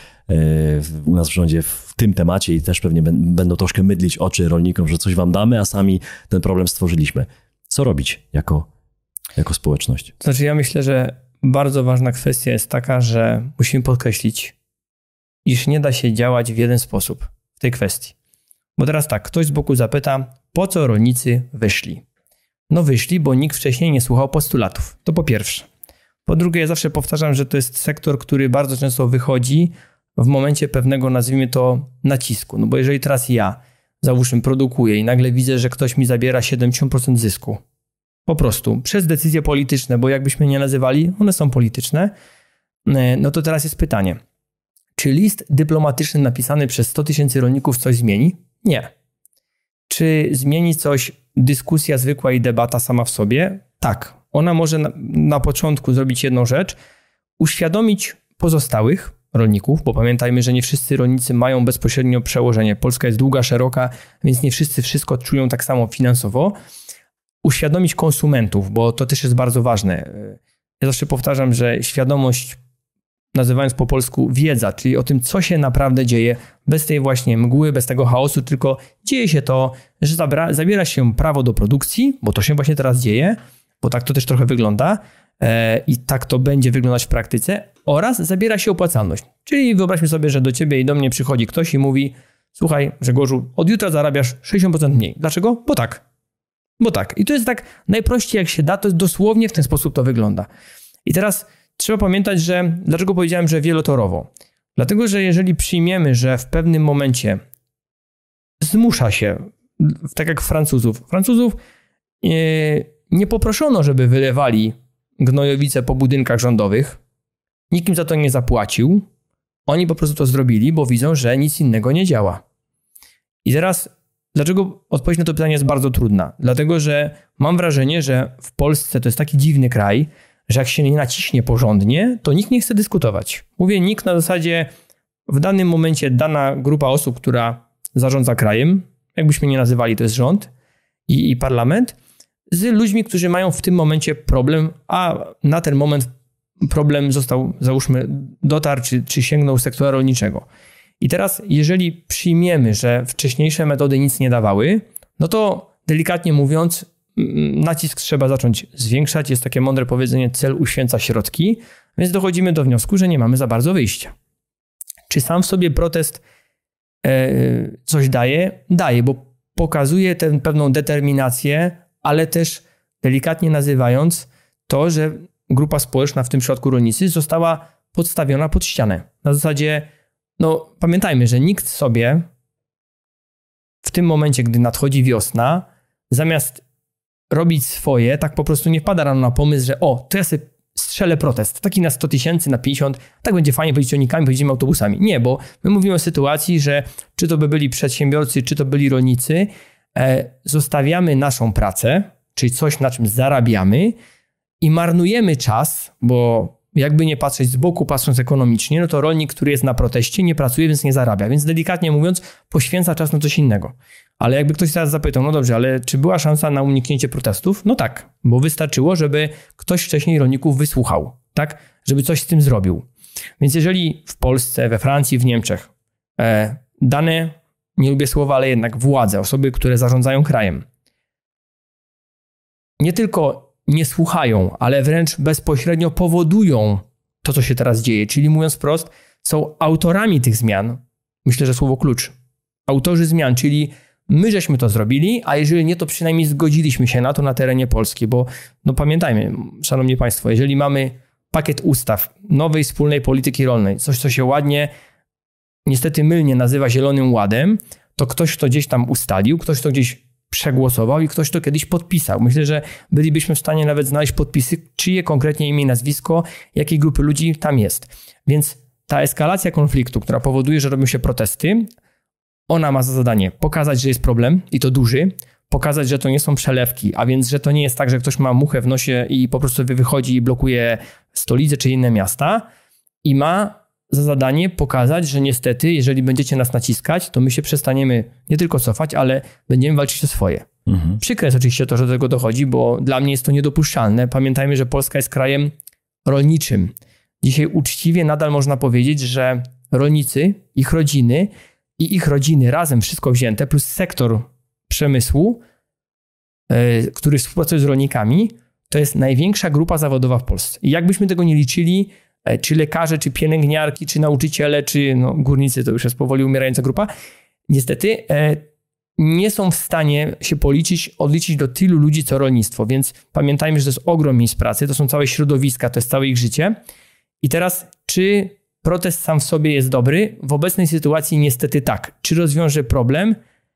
u nas w rządzie w tym temacie i też pewnie będą troszkę mydlić oczy rolnikom, że coś wam damy, a sami ten problem stworzyliśmy. Co robić jako, jako społeczność? Znaczy ja myślę, że bardzo ważna kwestia jest taka, że musimy podkreślić, iż nie da się działać w jeden sposób w tej kwestii. Bo teraz tak, ktoś z boku zapyta, po co rolnicy wyszli? No wyszli, bo nikt wcześniej nie słuchał postulatów. To po pierwsze. Po drugie, ja zawsze powtarzam, że to jest sektor, który bardzo często wychodzi w momencie pewnego, nazwijmy to, nacisku. No bo jeżeli teraz ja, załóżmy, produkuję i nagle widzę, że ktoś mi zabiera siedemdziesiąt procent zysku, po prostu przez decyzje polityczne, bo jakbyśmy nie nazywali, one są polityczne, no to teraz jest pytanie, czy list dyplomatyczny napisany przez sto tysięcy rolników coś zmieni? Nie. Czy zmieni coś dyskusja zwykła i debata sama w sobie? Tak. Ona może na, na początku zrobić jedną rzecz, uświadomić pozostałych rolników, bo pamiętajmy, że nie wszyscy rolnicy mają bezpośrednio przełożenie. Polska jest długa, szeroka, więc nie wszyscy wszystko czują tak samo finansowo. Uświadomić konsumentów, bo to też jest bardzo ważne. Ja zawsze powtarzam, że świadomość, nazywając po polsku wiedza, czyli o tym, co się naprawdę dzieje, bez tej właśnie mgły, bez tego chaosu, tylko dzieje się to, że zabra, zabiera się prawo do produkcji, bo to się właśnie teraz dzieje, bo tak to też trochę wygląda e, i tak to będzie wyglądać w praktyce, oraz zabiera się opłacalność. Czyli wyobraźmy sobie, że do ciebie i do mnie przychodzi ktoś i mówi, słuchaj Grzegorzu, od jutra zarabiasz sześćdziesiąt procent mniej. Dlaczego? Bo tak. Bo tak. I to jest tak najprościej jak się da, to jest dosłownie w ten sposób to wygląda. I teraz trzeba pamiętać, że dlaczego powiedziałem, że wielotorowo? Dlatego, że jeżeli przyjmiemy, że w pewnym momencie zmusza się, tak jak Francuzów, Francuzów nie, nie poproszono, żeby wylewali gnojowice po budynkach rządowych, nikt im za to nie zapłacił, oni po prostu to zrobili, bo widzą, że nic innego nie działa. I teraz, dlaczego odpowiedź na to pytanie jest bardzo trudna? Dlatego, że mam wrażenie, że w Polsce to jest taki dziwny kraj, że jak się nie naciśnie porządnie, to nikt nie chce dyskutować. Mówię nikt na zasadzie w danym momencie dana grupa osób, która zarządza krajem, jakbyśmy nie nazywali, to jest rząd i, i parlament, z ludźmi, którzy mają w tym momencie problem, a na ten moment problem został, załóżmy, dotarł czy, czy sięgnął sektora rolniczego. I teraz, jeżeli przyjmiemy, że wcześniejsze metody nic nie dawały, no to delikatnie mówiąc, nacisk trzeba zacząć zwiększać. Jest takie mądre powiedzenie, cel uświęca środki, więc dochodzimy do wniosku, że nie mamy za bardzo wyjścia. Czy sam w sobie protest e, coś daje? Daje, bo pokazuje tę pewną determinację, ale też delikatnie nazywając to, że grupa społeczna, w tym przypadku rolnicy, została podstawiona pod ścianę. Na zasadzie, no pamiętajmy, że nikt sobie w tym momencie, gdy nadchodzi wiosna, zamiast robić swoje, tak po prostu nie wpada rano na pomysł, że o, to ja sobie strzelę protest, taki na sto tysięcy, na pięćdziesiąt, tak będzie fajnie, pojedziecie ciągnikami, pojedziemy autobusami. Nie, bo my mówimy o sytuacji, że czy to by byli przedsiębiorcy, czy to byli rolnicy, e, zostawiamy naszą pracę, czyli coś, na czym zarabiamy i marnujemy czas, bo jakby nie patrzeć z boku, patrząc ekonomicznie, no to rolnik, który jest na proteście, nie pracuje, więc nie zarabia. Więc delikatnie mówiąc, poświęca czas na coś innego. Ale jakby ktoś teraz zapytał, no dobrze, ale czy była szansa na uniknięcie protestów? No tak, bo wystarczyło, żeby ktoś wcześniej rolników wysłuchał, tak? Żeby coś z tym zrobił. Więc jeżeli w Polsce, we Francji, w Niemczech e, dane, nie lubię słowa, ale jednak władze, osoby, które zarządzają krajem, nie tylko nie słuchają, ale wręcz bezpośrednio powodują to, co się teraz dzieje. Czyli mówiąc wprost, są autorami tych zmian. Myślę, że słowo klucz. Autorzy zmian, czyli my żeśmy to zrobili, a jeżeli nie, to przynajmniej zgodziliśmy się na to na terenie Polski, bo no pamiętajmy, szanowni państwo, jeżeli mamy pakiet ustaw nowej wspólnej polityki rolnej, coś, co się ładnie, niestety mylnie nazywa Zielonym Ładem, to ktoś to gdzieś tam ustalił, ktoś to gdzieś przegłosował i ktoś to kiedyś podpisał. Myślę, że bylibyśmy w stanie nawet znaleźć podpisy, czyje konkretnie imię i nazwisko, jakiej grupy ludzi tam jest. Więc ta eskalacja konfliktu, która powoduje, że robią się protesty, ona ma za zadanie pokazać, że jest problem i to duży, pokazać, że to nie są przelewki, a więc, że to nie jest tak, że ktoś ma muchę w nosie i po prostu wychodzi i blokuje stolicę czy inne miasta i ma za zadanie pokazać, że niestety, jeżeli będziecie nas naciskać, to my się przestaniemy nie tylko cofać, ale będziemy walczyć o swoje. Mhm. Przykre jest oczywiście to, że do tego dochodzi, bo dla mnie jest to niedopuszczalne. Pamiętajmy, że Polska jest krajem rolniczym. Dzisiaj uczciwie nadal można powiedzieć, że rolnicy, ich rodziny i ich rodziny razem, wszystko wzięte, plus sektor przemysłu, yy, który współpracuje z rolnikami, to jest największa grupa zawodowa w Polsce. I jakbyśmy tego nie liczyli, yy, czy lekarze, czy pielęgniarki, czy nauczyciele, czy no, górnicy, to już jest powoli umierająca grupa, niestety yy, nie są w stanie się policzyć, odliczyć do tylu ludzi, co rolnictwo. Więc pamiętajmy, że to jest ogrom miejsc pracy, to są całe środowiska, to jest całe ich życie. I teraz, czy protest sam w sobie jest dobry? W obecnej sytuacji niestety tak. Czy rozwiąże problem?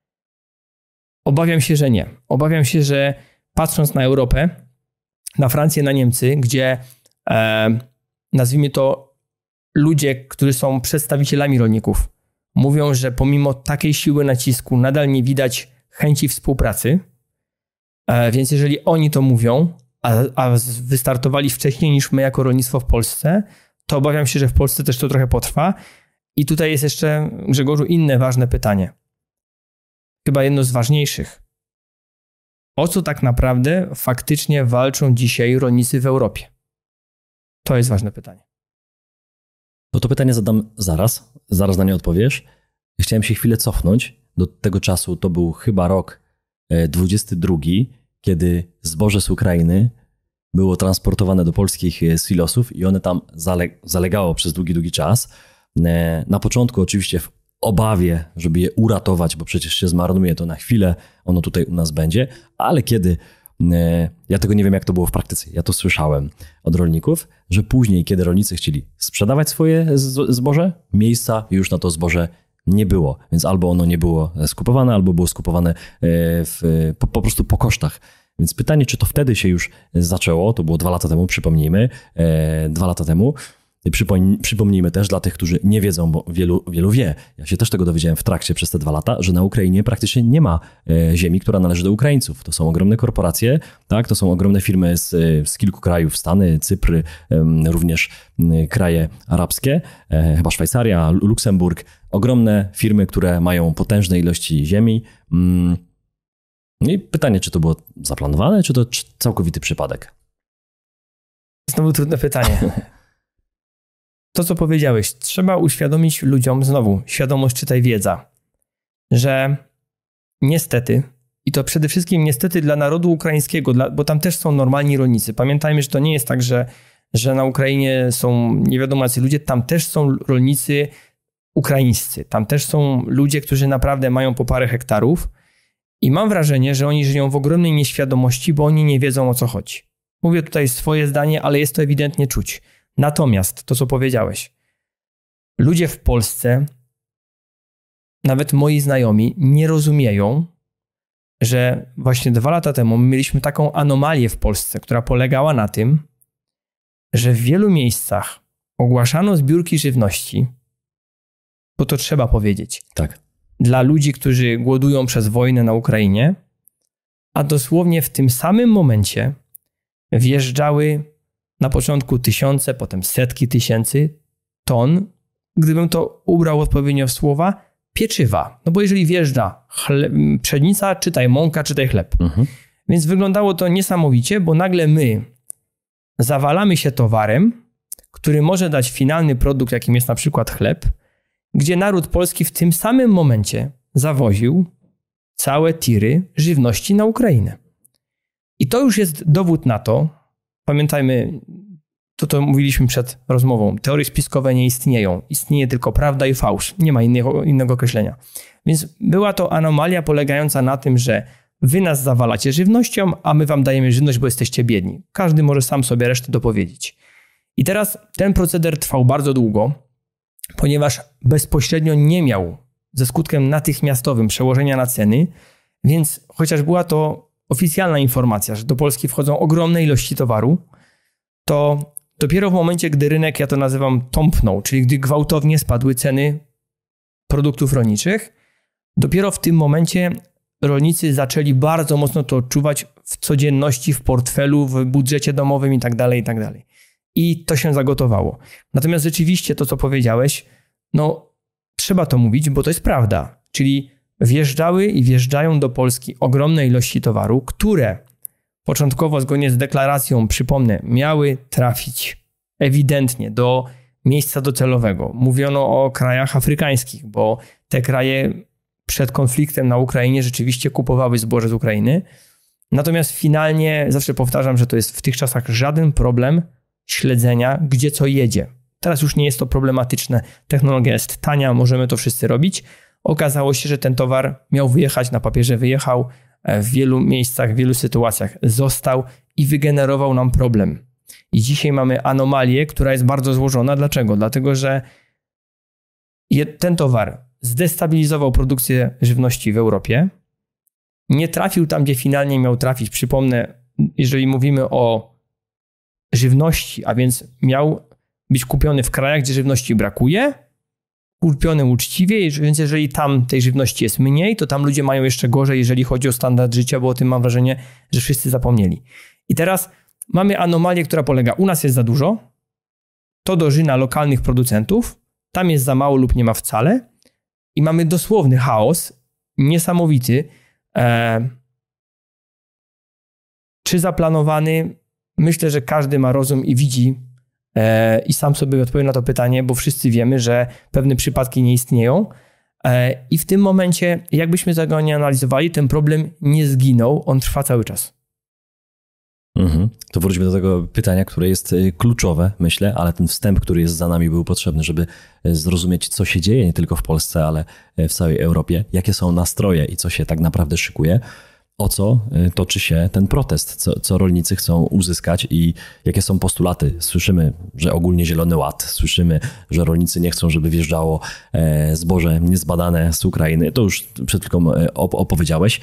Obawiam się, że nie. Obawiam się, że patrząc na Europę, na Francję, na Niemcy, gdzie e, nazwijmy to ludzie, którzy są przedstawicielami rolników, mówią, że pomimo takiej siły nacisku nadal nie widać chęci współpracy, e, więc jeżeli oni to mówią, a, a wystartowali wcześniej niż my jako rolnictwo w Polsce, to obawiam się, że w Polsce też to trochę potrwa. I tutaj jest jeszcze, Grzegorzu, inne ważne pytanie. Chyba jedno z ważniejszych. O co tak naprawdę faktycznie walczą dzisiaj rolnicy w Europie? To jest ważne pytanie. No to pytanie zadam zaraz. Zaraz na nie odpowiesz. Chciałem się chwilę cofnąć. Do tego czasu to był chyba rok dwudziesty drugi, kiedy zboże z Ukrainy było transportowane do polskich silosów i one tam zale- zalegało przez długi, długi czas. Na początku oczywiście w obawie, żeby je uratować, bo przecież się zmarnuje to na chwilę, ono tutaj u nas będzie, ale kiedy, ja tego nie wiem jak to było w praktyce, ja to słyszałem od rolników, że później, kiedy rolnicy chcieli sprzedawać swoje zboże, miejsca już na to zboże nie było, więc albo ono nie było skupowane, albo było skupowane w, po, po prostu po kosztach. Więc pytanie, czy to wtedy się już zaczęło, to było dwa lata temu, przypomnijmy, e, dwa lata temu. Przypomnij, przypomnijmy też dla tych, którzy nie wiedzą, bo wielu, wielu wie, ja się też tego dowiedziałem w trakcie przez te dwa lata, że na Ukrainie praktycznie nie ma e, ziemi, która należy do Ukraińców. To są ogromne korporacje, tak? To są ogromne firmy z, z kilku krajów, Stany, Cypry, e, również e, kraje arabskie, e, chyba Szwajcaria, Luksemburg. Ogromne firmy, które mają potężne ilości ziemi. Mm. I pytanie, czy to było zaplanowane, czy to całkowity przypadek? Znowu trudne pytanie. To, co powiedziałeś, trzeba uświadomić ludziom, znowu, świadomość, czytaj wiedza, że niestety, i to przede wszystkim niestety dla narodu ukraińskiego, dla, bo tam też są normalni rolnicy. Pamiętajmy, że to nie jest tak, że, że na Ukrainie są nie wiadomo jacy ludzie, tam też są rolnicy ukraińscy, tam też są ludzie, którzy naprawdę mają po parę hektarów. I mam wrażenie, że oni żyją w ogromnej nieświadomości, bo oni nie wiedzą, o co chodzi. Mówię tutaj swoje zdanie, ale jest to ewidentnie czuć. Natomiast to, co powiedziałeś, ludzie w Polsce, nawet moi znajomi, nie rozumieją, że właśnie dwa lata temu mieliśmy taką anomalię w Polsce, która polegała na tym, że w wielu miejscach ogłaszano zbiórki żywności, bo to trzeba powiedzieć. Tak. Dla ludzi, którzy głodują przez wojnę na Ukrainie, a dosłownie w tym samym momencie wjeżdżały na początku tysiące, potem setki tysięcy ton, gdybym to ubrał odpowiednio w słowa, pieczywa. No bo jeżeli wjeżdża chle- pszenica, czytaj mąka, czytaj chleb. Mhm. Więc wyglądało to niesamowicie, bo nagle my zawalamy się towarem, który może dać finalny produkt, jakim jest na przykład chleb, gdzie naród polski w tym samym momencie zawoził całe tiry żywności na Ukrainę. I to już jest dowód na to, pamiętajmy, to to mówiliśmy przed rozmową, teorie spiskowe nie istnieją, istnieje tylko prawda i fałsz, nie ma innego, innego określenia. Więc była to anomalia polegająca na tym, że wy nas zawalacie żywnością, a my wam dajemy żywność, bo jesteście biedni. Każdy może sam sobie resztę dopowiedzieć. I teraz ten proceder trwał bardzo długo, ponieważ bezpośrednio nie miał ze skutkiem natychmiastowym przełożenia na ceny, więc chociaż była to oficjalna informacja, że do Polski wchodzą ogromne ilości towaru, to dopiero w momencie, gdy rynek, ja to nazywam, tąpnął, czyli gdy gwałtownie spadły ceny produktów rolniczych, dopiero w tym momencie rolnicy zaczęli bardzo mocno to odczuwać w codzienności, w portfelu, w budżecie domowym i tak dalej, i tak dalej. I to się zagotowało. Natomiast rzeczywiście to, co powiedziałeś, no trzeba to mówić, bo to jest prawda. Czyli wjeżdżały i wjeżdżają do Polski ogromne ilości towaru, które początkowo zgodnie z deklaracją, przypomnę, miały trafić ewidentnie do miejsca docelowego. Mówiono o krajach afrykańskich, bo te kraje przed konfliktem na Ukrainie rzeczywiście kupowały zboże z Ukrainy. Natomiast finalnie, zawsze powtarzam, że to jest w tych czasach żaden problem śledzenia, gdzie co jedzie. Teraz już nie jest to problematyczne. Technologia jest tania, możemy to wszyscy robić. Okazało się, że ten towar miał wyjechać, na papierze wyjechał, w wielu miejscach, w wielu sytuacjach został i wygenerował nam problem. I dzisiaj mamy anomalię, która jest bardzo złożona. Dlaczego? Dlatego, że ten towar zdestabilizował produkcję żywności w Europie, nie trafił tam, gdzie finalnie miał trafić. Przypomnę, jeżeli mówimy o żywności, a więc miał być kupiony w krajach, gdzie żywności brakuje, kupiony uczciwie, więc jeżeli tam tej żywności jest mniej, to tam ludzie mają jeszcze gorzej, jeżeli chodzi o standard życia, bo o tym mam wrażenie, że wszyscy zapomnieli. I teraz mamy anomalię, która polega, u nas jest za dużo, to dożyna lokalnych producentów, tam jest za mało lub nie ma wcale i mamy dosłowny chaos, niesamowity, e, czy zaplanowany. Myślę, że każdy ma rozum i widzi e, i sam sobie odpowie na to pytanie, bo wszyscy wiemy, że pewne przypadki nie istnieją e, i w tym momencie, jakbyśmy tego nie analizowali, ten problem nie zginął, on trwa cały czas. Mhm. To wróćmy do tego pytania, które jest kluczowe, myślę, ale ten wstęp, który jest za nami, był potrzebny, żeby zrozumieć, co się dzieje nie tylko w Polsce, ale w całej Europie, jakie są nastroje i co się tak naprawdę szykuje, o co toczy się ten protest, co, co rolnicy chcą uzyskać i jakie są postulaty. Słyszymy, że ogólnie Zielony Ład, słyszymy, że rolnicy nie chcą, żeby wjeżdżało zboże niezbadane z Ukrainy. To już przed chwilą opowiedziałeś.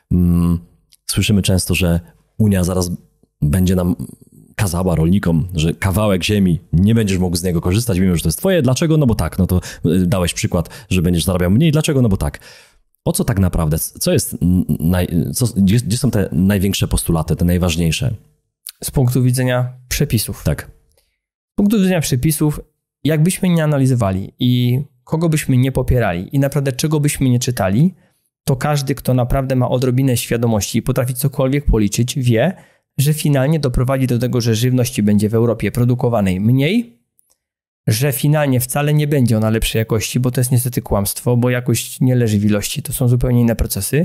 Słyszymy często, że Unia zaraz będzie nam kazała rolnikom, że kawałek ziemi nie będziesz mógł z niego korzystać, mimo że to jest twoje. Dlaczego? No bo tak. No to dałeś przykład, że będziesz zarabiał mniej. Dlaczego? No bo tak. O co tak naprawdę? Co jest naj, co, gdzie, gdzie są te największe postulaty, te najważniejsze? Z punktu widzenia przepisów. Tak. Z punktu widzenia przepisów, jakbyśmy nie analizowali i kogo byśmy nie popierali i naprawdę czego byśmy nie czytali, to każdy, kto naprawdę ma odrobinę świadomości i potrafi cokolwiek policzyć, wie, że finalnie doprowadzi do tego, że żywności będzie w Europie produkowanej mniej, że finalnie wcale nie będzie ona lepszej jakości, bo to jest niestety kłamstwo, bo jakość nie leży w ilości, to są zupełnie inne procesy.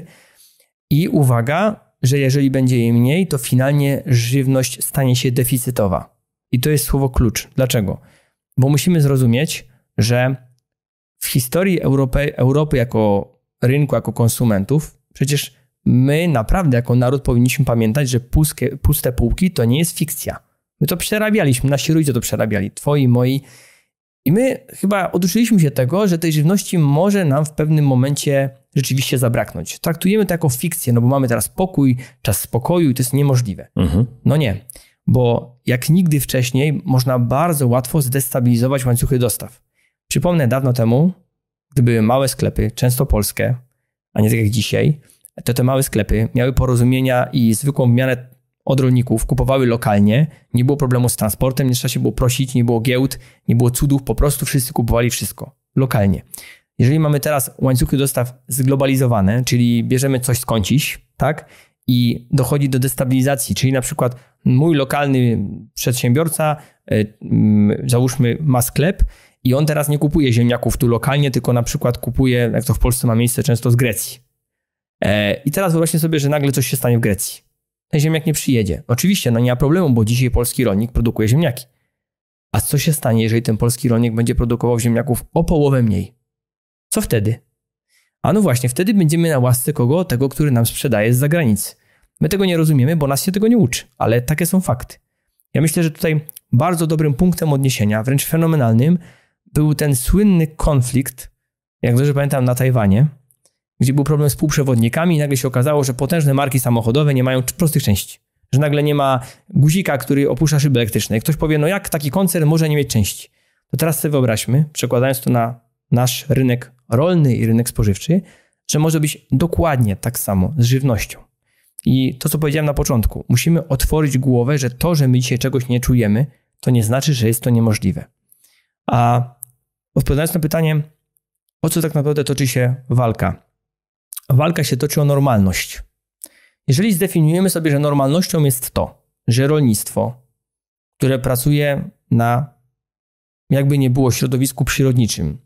I uwaga, że jeżeli będzie jej mniej, to finalnie żywność stanie się deficytowa. I to jest słowo klucz. Dlaczego? Bo musimy zrozumieć, że w historii Europy, Europy jako rynku, jako konsumentów, przecież my naprawdę jako naród powinniśmy pamiętać, że puste, puste półki to nie jest fikcja. My to przerabialiśmy, nasi ludzie to przerabiali, twoi, moi. I my chyba oduczyliśmy się tego, że tej żywności może nam w pewnym momencie rzeczywiście zabraknąć. Traktujemy to jako fikcję, no bo mamy teraz pokój, czas spokoju i to jest niemożliwe. Mhm. No nie, bo jak nigdy wcześniej można bardzo łatwo zdestabilizować łańcuchy dostaw. Przypomnę, dawno temu, gdy były małe sklepy, często polskie, a nie tak jak dzisiaj, to te małe sklepy miały porozumienia i zwykłą wymianę od rolników, kupowały lokalnie, nie było problemu z transportem, nie trzeba się było prosić, nie było giełd, nie było cudów, po prostu wszyscy kupowali wszystko lokalnie. Jeżeli mamy teraz łańcuchy dostaw zglobalizowane, czyli bierzemy coś skądś, tak, i dochodzi do destabilizacji, czyli na przykład mój lokalny przedsiębiorca, załóżmy, ma sklep i on teraz nie kupuje ziemniaków tu lokalnie, tylko na przykład kupuje, jak to w Polsce ma miejsce, często z Grecji. I teraz wyobraźcie sobie, że nagle coś się stanie w Grecji. Ten ziemniak nie przyjedzie. Oczywiście, no nie ma problemu, bo dzisiaj polski rolnik produkuje ziemniaki. A co się stanie, jeżeli ten polski rolnik będzie produkował ziemniaków o połowę mniej? Co wtedy? A no właśnie, wtedy będziemy na łasce kogo? Tego, który nam sprzedaje z zagranicy. My tego nie rozumiemy, bo nas się tego nie uczy, ale takie są fakty. Ja myślę, że tutaj bardzo dobrym punktem odniesienia, wręcz fenomenalnym, był ten słynny konflikt, jak dobrze pamiętam, na Tajwanie, gdzie był problem z półprzewodnikami i nagle się okazało, że potężne marki samochodowe nie mają prostych części. Że nagle nie ma guzika, który opuszcza szyby elektryczne. I ktoś powie, no jak taki koncern może nie mieć części? To teraz sobie wyobraźmy, przekładając to na nasz rynek rolny i rynek spożywczy, że może być dokładnie tak samo z żywnością. I to, co powiedziałem na początku, musimy otworzyć głowę, że to, że my dzisiaj czegoś nie czujemy, to nie znaczy, że jest to niemożliwe. A odpowiadając na pytanie, o co tak naprawdę toczy się walka? walka się toczy o normalność. Jeżeli zdefiniujemy sobie, że normalnością jest to, że rolnictwo, które pracuje na, jakby nie było, środowisku przyrodniczym,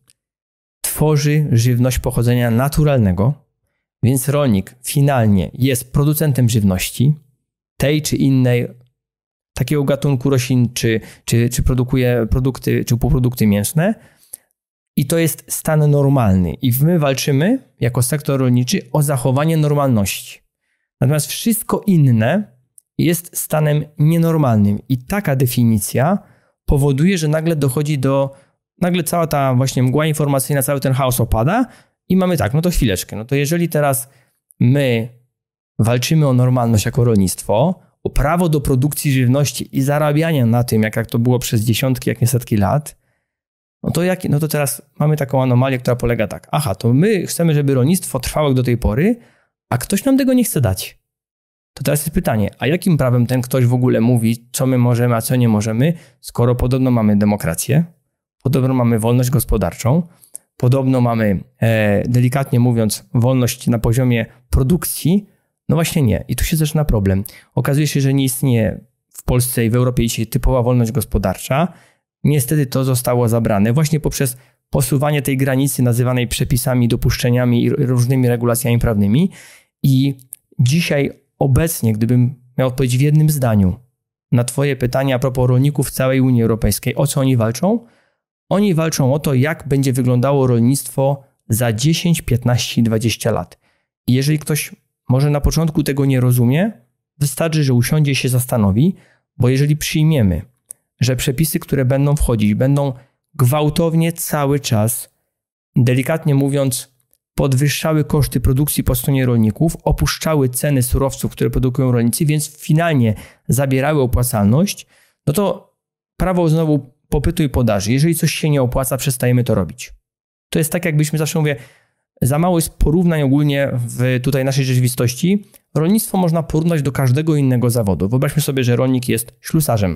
tworzy żywność pochodzenia naturalnego, więc rolnik finalnie jest producentem żywności, tej czy innej, takiego gatunku roślin, czy, czy, czy produkuje produkty, czy półprodukty mięsne, i to jest stan normalny. I my walczymy jako sektor rolniczy o zachowanie normalności. Natomiast wszystko inne jest stanem nienormalnym. I taka definicja powoduje, że nagle dochodzi do, nagle cała ta właśnie mgła informacyjna, cały ten chaos opada i mamy tak, no to chwileczkę, no to jeżeli teraz my walczymy o normalność jako rolnictwo, o prawo do produkcji żywności i zarabiania na tym, jak, jak to było przez dziesiątki, jak nie setki lat, no to, jak, no to teraz mamy taką anomalię, która polega tak, aha, to my chcemy, żeby rolnictwo trwało jak do tej pory, a ktoś nam tego nie chce dać. To teraz jest pytanie, a jakim prawem ten ktoś w ogóle mówi, co my możemy, a co nie możemy, skoro podobno mamy demokrację, podobno mamy wolność gospodarczą, podobno mamy, e, delikatnie mówiąc, wolność na poziomie produkcji. No właśnie nie. I tu się zaczyna problem. Okazuje się, że nie istnieje w Polsce i w Europie dzisiaj typowa wolność gospodarcza. Niestety to zostało zabrane właśnie poprzez posuwanie tej granicy nazywanej przepisami, dopuszczeniami i różnymi regulacjami prawnymi. I dzisiaj obecnie, gdybym miał odpowiedzieć w jednym zdaniu na twoje pytanie a propos rolników w całej Unii Europejskiej, o co oni walczą? Oni walczą o to, jak będzie wyglądało rolnictwo za dziesięć, piętnaście, dwadzieścia lat. I jeżeli ktoś może na początku tego nie rozumie, wystarczy, że usiądzie i się zastanowi, bo jeżeli przyjmiemy, że przepisy, które będą wchodzić, będą gwałtownie cały czas, delikatnie mówiąc, podwyższały koszty produkcji po stronie rolników, opuszczały ceny surowców, które produkują rolnicy, więc finalnie zabierały opłacalność, no to prawo znowu popytu i podaży. Jeżeli coś się nie opłaca, przestajemy to robić. To jest tak, jakbyśmy zawsze mówię, za mało jest porównań ogólnie w tutaj naszej rzeczywistości. Rolnictwo można porównać do każdego innego zawodu. Wyobraźmy sobie, że rolnik jest ślusarzem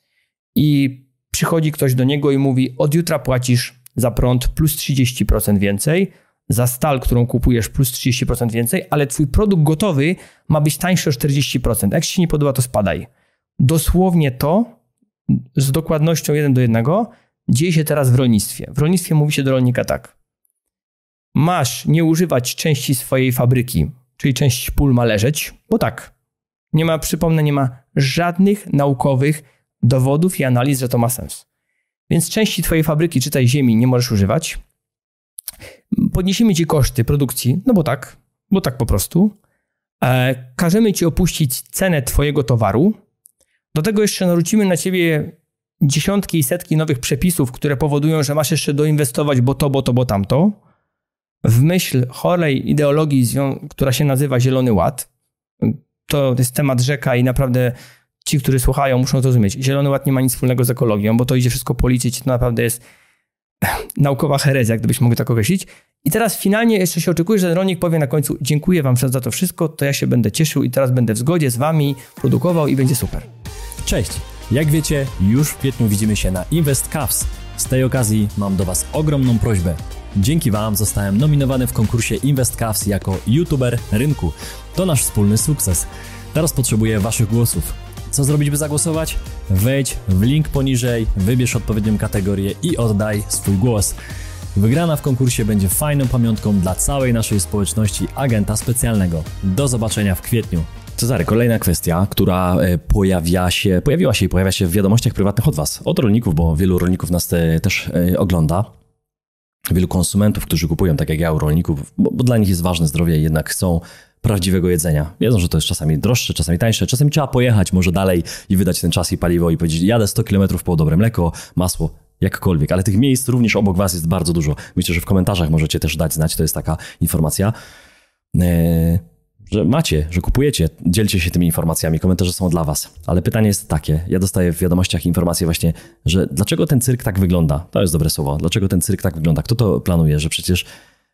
i przychodzi ktoś do niego i mówi, od jutra płacisz za prąd plus trzydzieści procent więcej, za stal, którą kupujesz plus trzydzieści procent więcej, ale twój produkt gotowy ma być tańszy o czterdzieści procent. Jak ci się nie podoba, to spadaj. Dosłownie to z dokładnością jeden do jednego dzieje się teraz w rolnictwie. W rolnictwie mówi się do rolnika tak. Masz nie używać części swojej fabryki, czyli część pól ma leżeć, bo tak. Nie ma, przypomnę, nie ma żadnych naukowych dowodów i analiz, że to ma sens. Więc części twojej fabryki, czytaj ziemi, nie możesz używać. Podniesiemy ci koszty produkcji, no bo tak, bo tak po prostu. E, każemy ci opuścić cenę twojego towaru. Do tego jeszcze narucimy na ciebie dziesiątki i setki nowych przepisów, które powodują, że masz jeszcze doinwestować, bo to, bo to, bo tamto. W myśl chorej ideologii, która się nazywa Zielony Ład. To jest temat rzeka i naprawdę ci, którzy słuchają, muszą to rozumieć. Zielony Ład nie ma nic wspólnego z ekologią, bo to idzie wszystko policzyć. To naprawdę jest naukowa herezja, gdybyśmy mogli tak określić. I teraz finalnie jeszcze się oczekuje, że rolnik powie na końcu dziękuję wam za to wszystko, to ja się będę cieszył i teraz będę w zgodzie z wami, produkował i będzie super. Cześć! Jak wiecie, już w kwietniu widzimy się na Invest Cavs. Z tej okazji mam do was ogromną prośbę. Dzięki wam zostałem nominowany w konkursie Invest Cavs jako YouTuber rynku. To nasz wspólny sukces. Teraz potrzebuję waszych głosów. Co zrobić, by zagłosować? Wejdź w link poniżej, wybierz odpowiednią kategorię i oddaj swój głos. Wygrana w konkursie będzie fajną pamiątką dla całej naszej społeczności agenta specjalnego. Do zobaczenia w kwietniu. Cezary, kolejna kwestia, która pojawia się, pojawiła się i pojawia się w wiadomościach prywatnych od was, od rolników, bo wielu rolników nas te, też ogląda. Wielu konsumentów, którzy kupują, tak jak ja, u rolników, bo, bo dla nich jest ważne zdrowie i jednak chcą prawdziwego jedzenia. Wiedzą, że to jest czasami droższe, czasami tańsze, czasami trzeba pojechać może dalej i wydać ten czas i paliwo i powiedzieć, jadę sto kilometrów po dobre mleko, masło, jakkolwiek. Ale tych miejsc również obok was jest bardzo dużo. Myślę, że w komentarzach możecie też dać znać, to jest taka informacja, yy, że macie, że kupujecie, dzielcie się tymi informacjami, komentarze są dla was. Ale pytanie jest takie, ja dostaję w wiadomościach informacje właśnie, że dlaczego ten cyrk tak wygląda? To jest dobre słowo. Dlaczego ten cyrk tak wygląda? Kto to planuje? Że przecież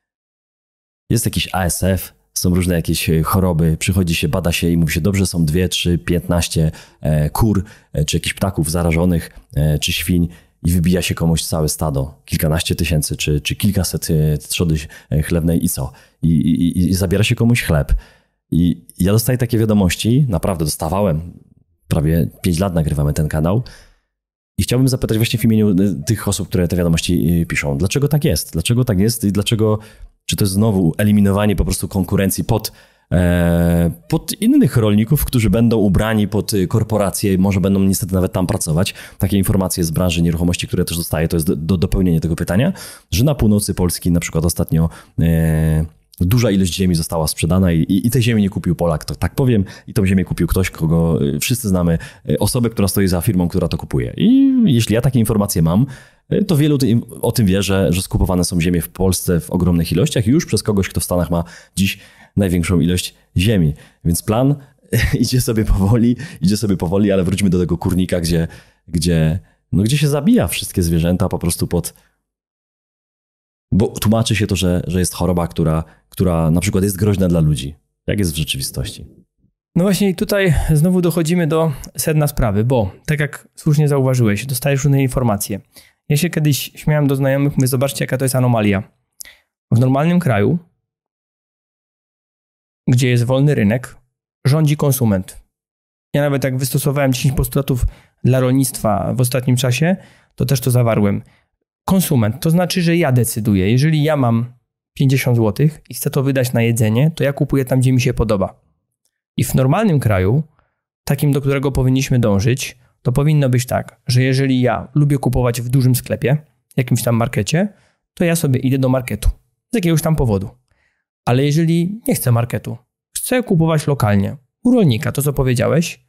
jest jakiś A S F, są różne jakieś choroby, przychodzi się, bada się i mówi się, dobrze, są dwie, trzy, piętnaście e, kur, e, czy jakichś ptaków zarażonych, e, czy świń i wybija się komuś całe stado, kilkanaście tysięcy czy, czy kilkaset trzody chlewnej i co? I, i, i zabiera się komuś chleb. I ja dostaję takie wiadomości, naprawdę dostawałem, prawie pięć lat nagrywamy ten kanał i chciałbym zapytać właśnie w imieniu tych osób, które te wiadomości piszą, dlaczego tak jest? Dlaczego tak jest i dlaczego, czy to jest znowu eliminowanie po prostu konkurencji pod, e, pod innych rolników, którzy będą ubrani pod korporacje i może będą niestety nawet tam pracować. Takie informacje z branży nieruchomości, które też dostaję, to jest do, do dopełnienia tego pytania, że na północy Polski na przykład ostatnio e, duża ilość ziemi została sprzedana i, i, i tej ziemi nie kupił Polak, to tak powiem, i tą ziemię kupił ktoś, kogo wszyscy znamy, osobę, która stoi za firmą, która to kupuje. I jeśli ja takie informacje mam, to wielu o tym wie, że, że skupowane są ziemie w Polsce w ogromnych ilościach już przez kogoś, kto w Stanach ma dziś największą ilość ziemi. Więc plan idzie sobie powoli, idzie sobie powoli, ale wróćmy do tego kurnika, gdzie, gdzie, no, gdzie się zabija wszystkie zwierzęta po prostu pod... Bo tłumaczy się to, że, że jest choroba, która, która na przykład jest groźna dla ludzi. Jak jest w rzeczywistości? No właśnie tutaj znowu dochodzimy do sedna sprawy, bo tak jak słusznie zauważyłeś, dostajesz różne informacje. Ja się kiedyś śmiałem do znajomych, mówię, zobaczcie jaka to jest anomalia. W normalnym kraju, gdzie jest wolny rynek, rządzi konsument. Ja nawet jak wystosowałem dziesięć postulatów dla rolnictwa w ostatnim czasie, to też to zawarłem. Konsument, to znaczy, że ja decyduję. Jeżeli ja mam pięćdziesiąt złotych i chcę to wydać na jedzenie, to ja kupuję tam, gdzie mi się podoba. I w normalnym kraju, takim, do którego powinniśmy dążyć, to powinno być tak, że jeżeli ja lubię kupować w dużym sklepie, jakimś tam markecie, to ja sobie idę do marketu z jakiegoś tam powodu. Ale jeżeli nie chcę marketu, chcę kupować lokalnie, u rolnika, to co powiedziałeś,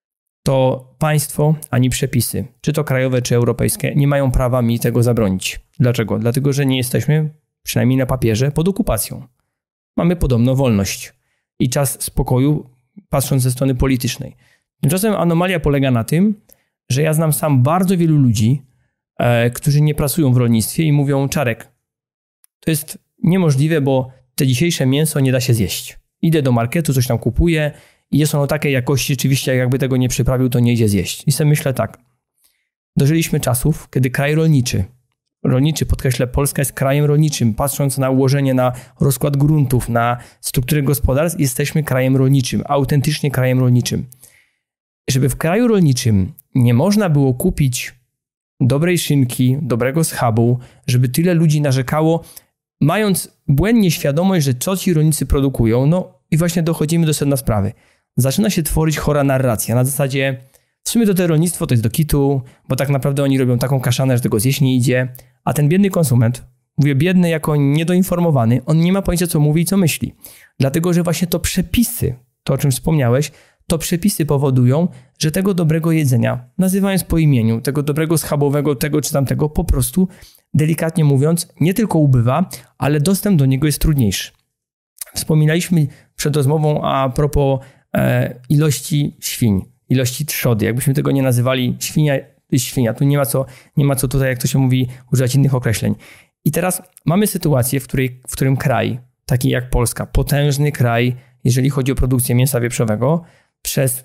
to państwo ani przepisy, czy to krajowe, czy europejskie, nie mają prawa mi tego zabronić. Dlaczego? Dlatego, że nie jesteśmy, przynajmniej na papierze, pod okupacją. Mamy podobno wolność i czas spokoju, patrząc ze strony politycznej. Tymczasem anomalia polega na tym, że ja znam sam bardzo wielu ludzi, e, którzy nie pracują w rolnictwie i mówią, Czarek, to jest niemożliwe, bo te dzisiejsze mięso nie da się zjeść. Idę do marketu, coś tam kupuję i jest ono takiej jakości, rzeczywiście jakby tego nie przyprawił, to nie idzie zjeść. I sobie myślę tak, dożyliśmy czasów, kiedy kraj rolniczy, rolniczy, podkreślę, Polska jest krajem rolniczym, patrząc na ułożenie, na rozkład gruntów, na strukturę gospodarstw, jesteśmy krajem rolniczym, autentycznie krajem rolniczym. Żeby w kraju rolniczym nie można było kupić dobrej szynki, dobrego schabu, żeby tyle ludzi narzekało, mając błędnie świadomość, że co ci rolnicy produkują, no i właśnie dochodzimy do sedna sprawy. Zaczyna się tworzyć chora narracja na zasadzie, w sumie to te rolnictwo to jest do kitu, bo tak naprawdę oni robią taką kaszanę, że tego zjeść nie idzie, a ten biedny konsument, mówię biedny jako niedoinformowany, on nie ma pojęcia co mówi i co myśli. Dlatego, że właśnie to przepisy, to o czym wspomniałeś, to przepisy powodują, że tego dobrego jedzenia, nazywając po imieniu, tego dobrego schabowego, tego czy tamtego, po prostu, delikatnie mówiąc, nie tylko ubywa, ale dostęp do niego jest trudniejszy. Wspominaliśmy przed rozmową a propos e, ilości świń, ilości trzody. Jakbyśmy tego nie nazywali, świnia jest świnia. Tu nie ma co, nie ma co tutaj, jak to się mówi, używać innych określeń. I teraz mamy sytuację, w której, w którym kraj, taki jak Polska, potężny kraj, jeżeli chodzi o produkcję mięsa wieprzowego, przez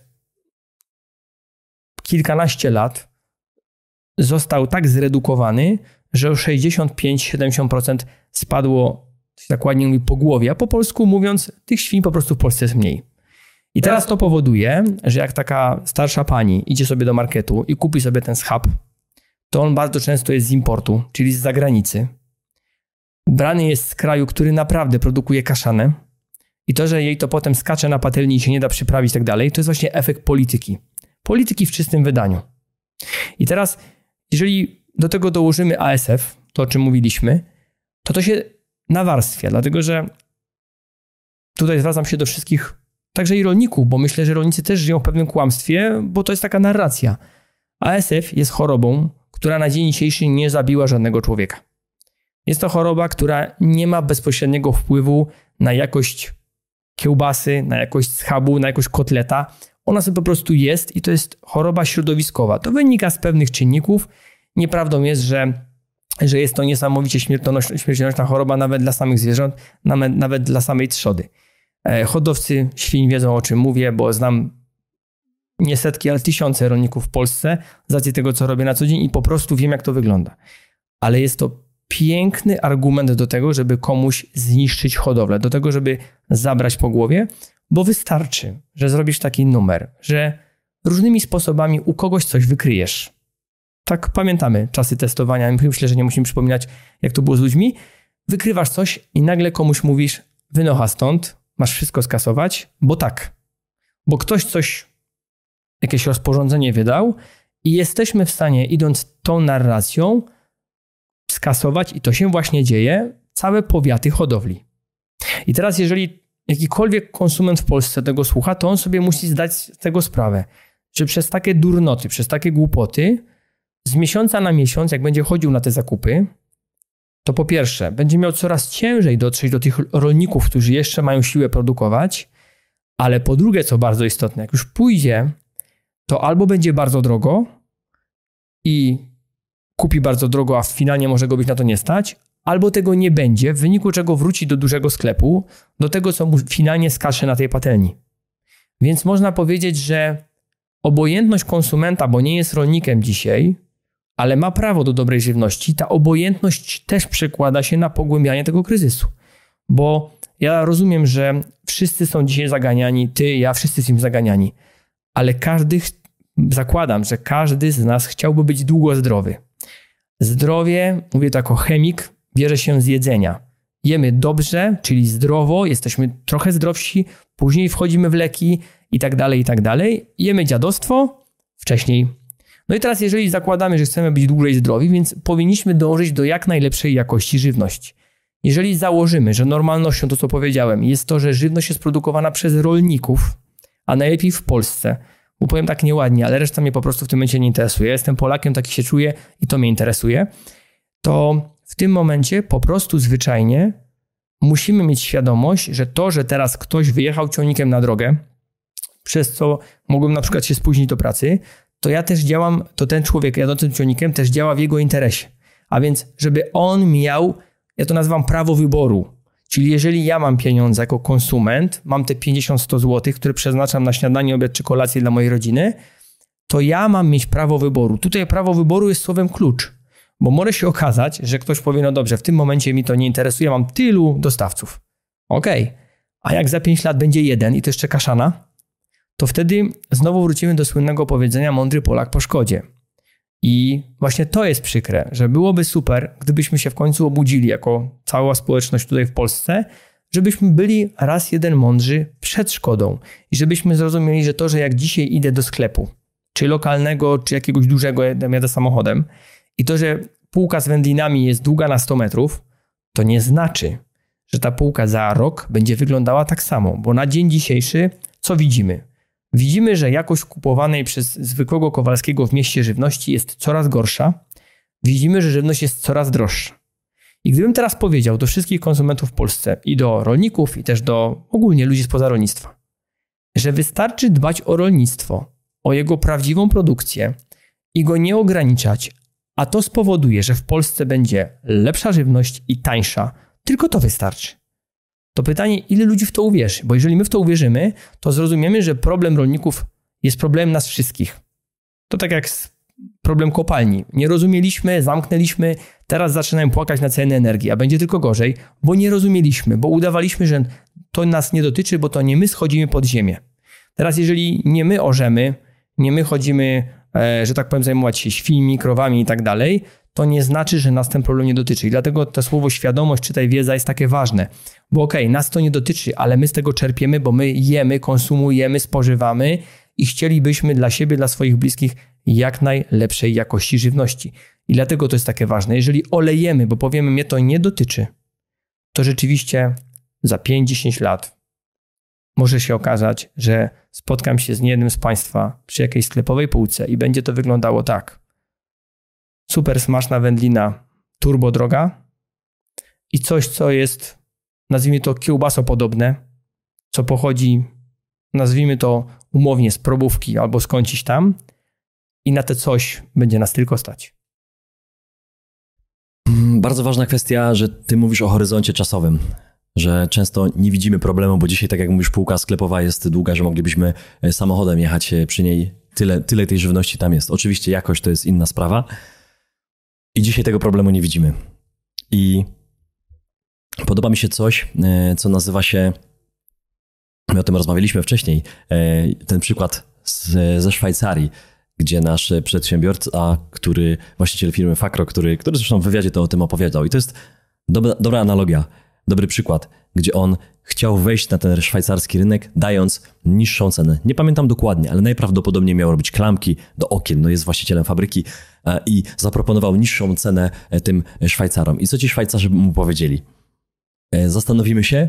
kilkanaście lat został tak zredukowany, że o sześćdziesiąt pięć do siedemdziesięciu procent spadło, tak ładnie mówi, pogłowie, a po polsku mówiąc, tych świń po prostu w Polsce jest mniej. I teraz to powoduje, że jak taka starsza pani idzie sobie do marketu i kupi sobie ten schab, to on bardzo często jest z importu, czyli z zagranicy. Brany jest z kraju, który naprawdę produkuje kaszanę i to, że jej to potem skacze na patelni i się nie da przyprawić i tak dalej, to jest właśnie efekt polityki. Polityki w czystym wydaniu. I teraz, jeżeli do tego dołożymy A S F, to o czym mówiliśmy, to to się nawarstwia, dlatego że tutaj zwracam się do wszystkich, także i rolników, bo myślę, że rolnicy też żyją w pewnym kłamstwie, bo to jest taka narracja. A S F jest chorobą, która na dzień dzisiejszy nie zabiła żadnego człowieka. Jest to choroba, która nie ma bezpośredniego wpływu na jakość kiełbasy, na jakość schabu, na jakość kotleta. Ona sobie po prostu jest i to jest choroba środowiskowa. To wynika z pewnych czynników. Nieprawdą jest, że, że jest to niesamowicie śmiertelnośna choroba nawet dla samych zwierząt, nawet, nawet dla samej trzody. Hodowcy świń wiedzą, o czym mówię, bo znam nie setki, ale tysiące rolników w Polsce z racji tego, co robię na co dzień i po prostu wiem, jak to wygląda. Ale jest to piękny argument do tego, żeby komuś zniszczyć hodowlę, do tego, żeby zabrać po głowie, bo wystarczy, że zrobisz taki numer, że różnymi sposobami u kogoś coś wykryjesz. Tak pamiętamy czasy testowania, myślę, że nie musimy przypominać, jak to było z ludźmi. Wykrywasz coś i nagle komuś mówisz, wynocha stąd, masz wszystko skasować, bo tak. Bo ktoś coś, jakieś rozporządzenie wydał i jesteśmy w stanie, idąc tą narracją, skasować, i to się właśnie dzieje, całe powiaty hodowli. I teraz, jeżeli jakikolwiek konsument w Polsce tego słucha, to on sobie musi zdać z tego sprawę, że przez takie durnoty, przez takie głupoty, z miesiąca na miesiąc, jak będzie chodził na te zakupy, to po pierwsze, będzie miał coraz ciężej dotrzeć do tych rolników, którzy jeszcze mają siłę produkować, ale po drugie, co bardzo istotne, jak już pójdzie, to albo będzie bardzo drogo i kupi bardzo drogo, a finalnie może go być na to nie stać, albo tego nie będzie, w wyniku czego wróci do dużego sklepu, do tego, co mu finalnie skacze na tej patelni. Więc można powiedzieć, że obojętność konsumenta, bo nie jest rolnikiem dzisiaj, ale ma prawo do dobrej żywności, ta obojętność też przekłada się na pogłębianie tego kryzysu. Bo ja rozumiem, że wszyscy są dzisiaj zaganiani, ty, ja, wszyscy jesteśmy zaganiani, ale każdy, zakładam, że każdy z nas chciałby być długo zdrowy. Zdrowie, mówię to jako chemik, bierze się z jedzenia. Jemy dobrze, czyli zdrowo, jesteśmy trochę zdrowsi, później wchodzimy w leki i tak dalej, i tak dalej. Jemy dziadostwo wcześniej. No i teraz, jeżeli zakładamy, że chcemy być dłużej zdrowi, więc powinniśmy dążyć do jak najlepszej jakości żywności. Jeżeli założymy, że normalnością, to co powiedziałem, jest to, że żywność jest produkowana przez rolników, a najlepiej w Polsce, bo powiem tak nieładnie, ale reszta mnie po prostu w tym momencie nie interesuje. Ja jestem Polakiem, taki się czuję i to mnie interesuje. To w tym momencie po prostu zwyczajnie musimy mieć świadomość, że to, że teraz ktoś wyjechał ciągnikiem na drogę, przez co mogłem na przykład się spóźnić do pracy, to ja też działam, to ten człowiek jadącym ciągnikiem też działa w jego interesie. A więc, żeby on miał, ja to nazywam prawo wyboru. Czyli jeżeli ja mam pieniądze jako konsument, mam te pięćdziesiąt do stu złotych, które przeznaczam na śniadanie, obiad czy kolację dla mojej rodziny, to ja mam mieć prawo wyboru. Tutaj prawo wyboru jest słowem klucz, bo może się okazać, że ktoś powie, no dobrze, w tym momencie mi to nie interesuje, mam tylu dostawców. Okej, okay. A jak za pięć lat będzie jeden i to jeszcze kaszana, to wtedy znowu wrócimy do słynnego powiedzenia mądry Polak po szkodzie. I właśnie to jest przykre, że byłoby super, gdybyśmy się w końcu obudzili jako cała społeczność tutaj w Polsce, żebyśmy byli raz jeden mądrzy przed szkodą i żebyśmy zrozumieli, że to, że jak dzisiaj idę do sklepu, czy lokalnego, czy jakiegoś dużego, jadę samochodem i to, że półka z wędlinami jest długa na sto metrów, to nie znaczy, że ta półka za rok będzie wyglądała tak samo, bo na dzień dzisiejszy co widzimy? Widzimy, że jakość kupowanej przez zwykłego Kowalskiego w mieście żywności jest coraz gorsza. Widzimy, że żywność jest coraz droższa. I gdybym teraz powiedział do wszystkich konsumentów w Polsce i do rolników, i też do ogólnie ludzi spoza rolnictwa, że wystarczy dbać o rolnictwo, o jego prawdziwą produkcję i go nie ograniczać, a to spowoduje, że w Polsce będzie lepsza żywność i tańsza, tylko to wystarczy. To pytanie, ile ludzi w to uwierzy? Bo jeżeli my w to uwierzymy, to zrozumiemy, że problem rolników jest problemem nas wszystkich. To tak jak problem kopalni. Nie rozumieliśmy, zamknęliśmy, teraz zaczynają płakać na ceny energii, a będzie tylko gorzej, bo nie rozumieliśmy, bo udawaliśmy, że to nas nie dotyczy, bo to nie my schodzimy pod ziemię. Teraz jeżeli nie my orzemy, nie my chodzimy, że tak powiem, zajmować się świńmi, krowami i tak dalej, to nie znaczy, że nas ten problem nie dotyczy. I dlatego to słowo świadomość, czytaj wiedza jest takie ważne. Bo okej, okay, nas to nie dotyczy, ale my z tego czerpiemy, bo my jemy, konsumujemy, spożywamy i chcielibyśmy dla siebie, dla swoich bliskich jak najlepszej jakości żywności. I dlatego to jest takie ważne. Jeżeli olejemy, bo powiemy, mnie to nie dotyczy, to rzeczywiście za pięć do dziesięciu lat może się okazać, że spotkam się z niejednym z Państwa przy jakiejś sklepowej półce i będzie to wyglądało tak. Super smaczna wędlina, turbo droga i coś, co jest, nazwijmy to kiełbasopodobne, co pochodzi, nazwijmy to umownie z probówki albo skądś tam i na te coś będzie nas tylko stać. Bardzo ważna kwestia, że ty mówisz o horyzoncie czasowym. że często nie widzimy problemu, bo dzisiaj, tak jak mówisz, półka sklepowa jest długa, że moglibyśmy samochodem jechać przy niej. Tyle, tyle tej żywności tam jest. Oczywiście jakość to jest inna sprawa. I dzisiaj tego problemu nie widzimy. I podoba mi się coś, co nazywa się, my o tym rozmawialiśmy wcześniej, ten przykład z, ze Szwajcarii, gdzie nasz przedsiębiorca, który, właściciel firmy Fakro, który, który zresztą w wywiadzie to o tym opowiadał. I to jest dobra, dobra analogia, dobry przykład, gdzie on chciał wejść na ten szwajcarski rynek, dając niższą cenę. Nie pamiętam dokładnie, ale najprawdopodobniej miał robić klamki do okien. No jest właścicielem fabryki i zaproponował niższą cenę tym Szwajcarom. I co ci Szwajcarzy mu powiedzieli? Zastanowimy się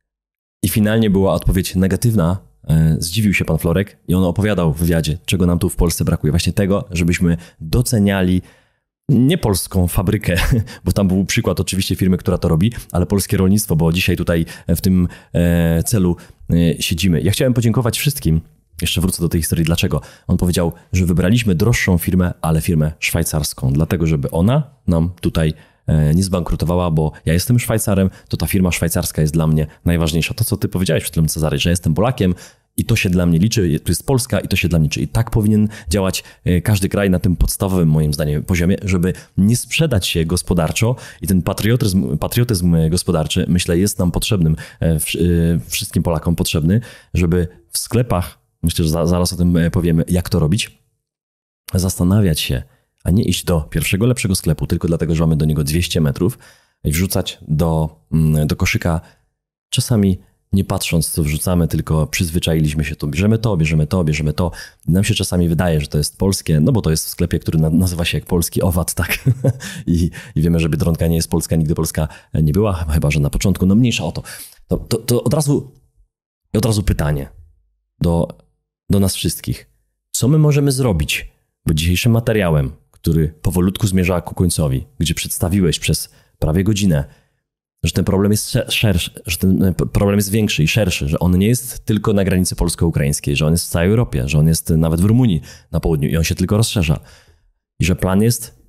i finalnie była odpowiedź negatywna. Zdziwił się pan Florek i on opowiadał w wywiadzie, czego nam tu w Polsce brakuje. Właśnie tego, żebyśmy doceniali nie polską fabrykę, bo tam był przykład oczywiście firmy, która to robi, ale polskie rolnictwo, bo dzisiaj tutaj w tym celu siedzimy. Ja chciałem podziękować wszystkim. Jeszcze wrócę do tej historii. Dlaczego? On powiedział, że wybraliśmy droższą firmę, ale firmę szwajcarską, dlatego żeby ona nam tutaj nie zbankrutowała, bo ja jestem Szwajcarem, to ta firma szwajcarska jest dla mnie najważniejsza. To, co ty powiedziałeś przed tym, Cezary, że jestem Polakiem i to się dla mnie liczy, to jest Polska i to się dla mnie liczy. I tak powinien działać każdy kraj na tym podstawowym, moim zdaniem, poziomie, żeby nie sprzedać się gospodarczo i ten patriotyzm, patriotyzm gospodarczy, myślę, jest nam potrzebnym, wszystkim Polakom potrzebny, żeby w sklepach, myślę, że zaraz o tym powiemy, jak to robić, zastanawiać się, a nie iść do pierwszego lepszego sklepu tylko dlatego, że mamy do niego dwieście metrów i wrzucać do, do koszyka, czasami nie patrząc, co wrzucamy, tylko przyzwyczailiśmy się, to bierzemy to, bierzemy to, bierzemy to. I nam się czasami wydaje, że to jest polskie, no bo to jest w sklepie, który nazywa się jak polski owad, tak? I, i wiemy, że Biedronka nie jest polska, nigdy Polska nie była, chyba że na początku, no mniejsza o to. To, to, to od razu, od razu pytanie do, do nas wszystkich. Co my możemy zrobić? Bo dzisiejszym materiałem, który powolutku zmierza ku końcowi, gdzie przedstawiłeś przez prawie godzinę, że ten problem jest szerszy, że ten problem jest większy i szerszy, że on nie jest tylko na granicy polsko-ukraińskiej, że on jest w całej Europie, że on jest nawet w Rumunii na południu i on się tylko rozszerza. I że plan jest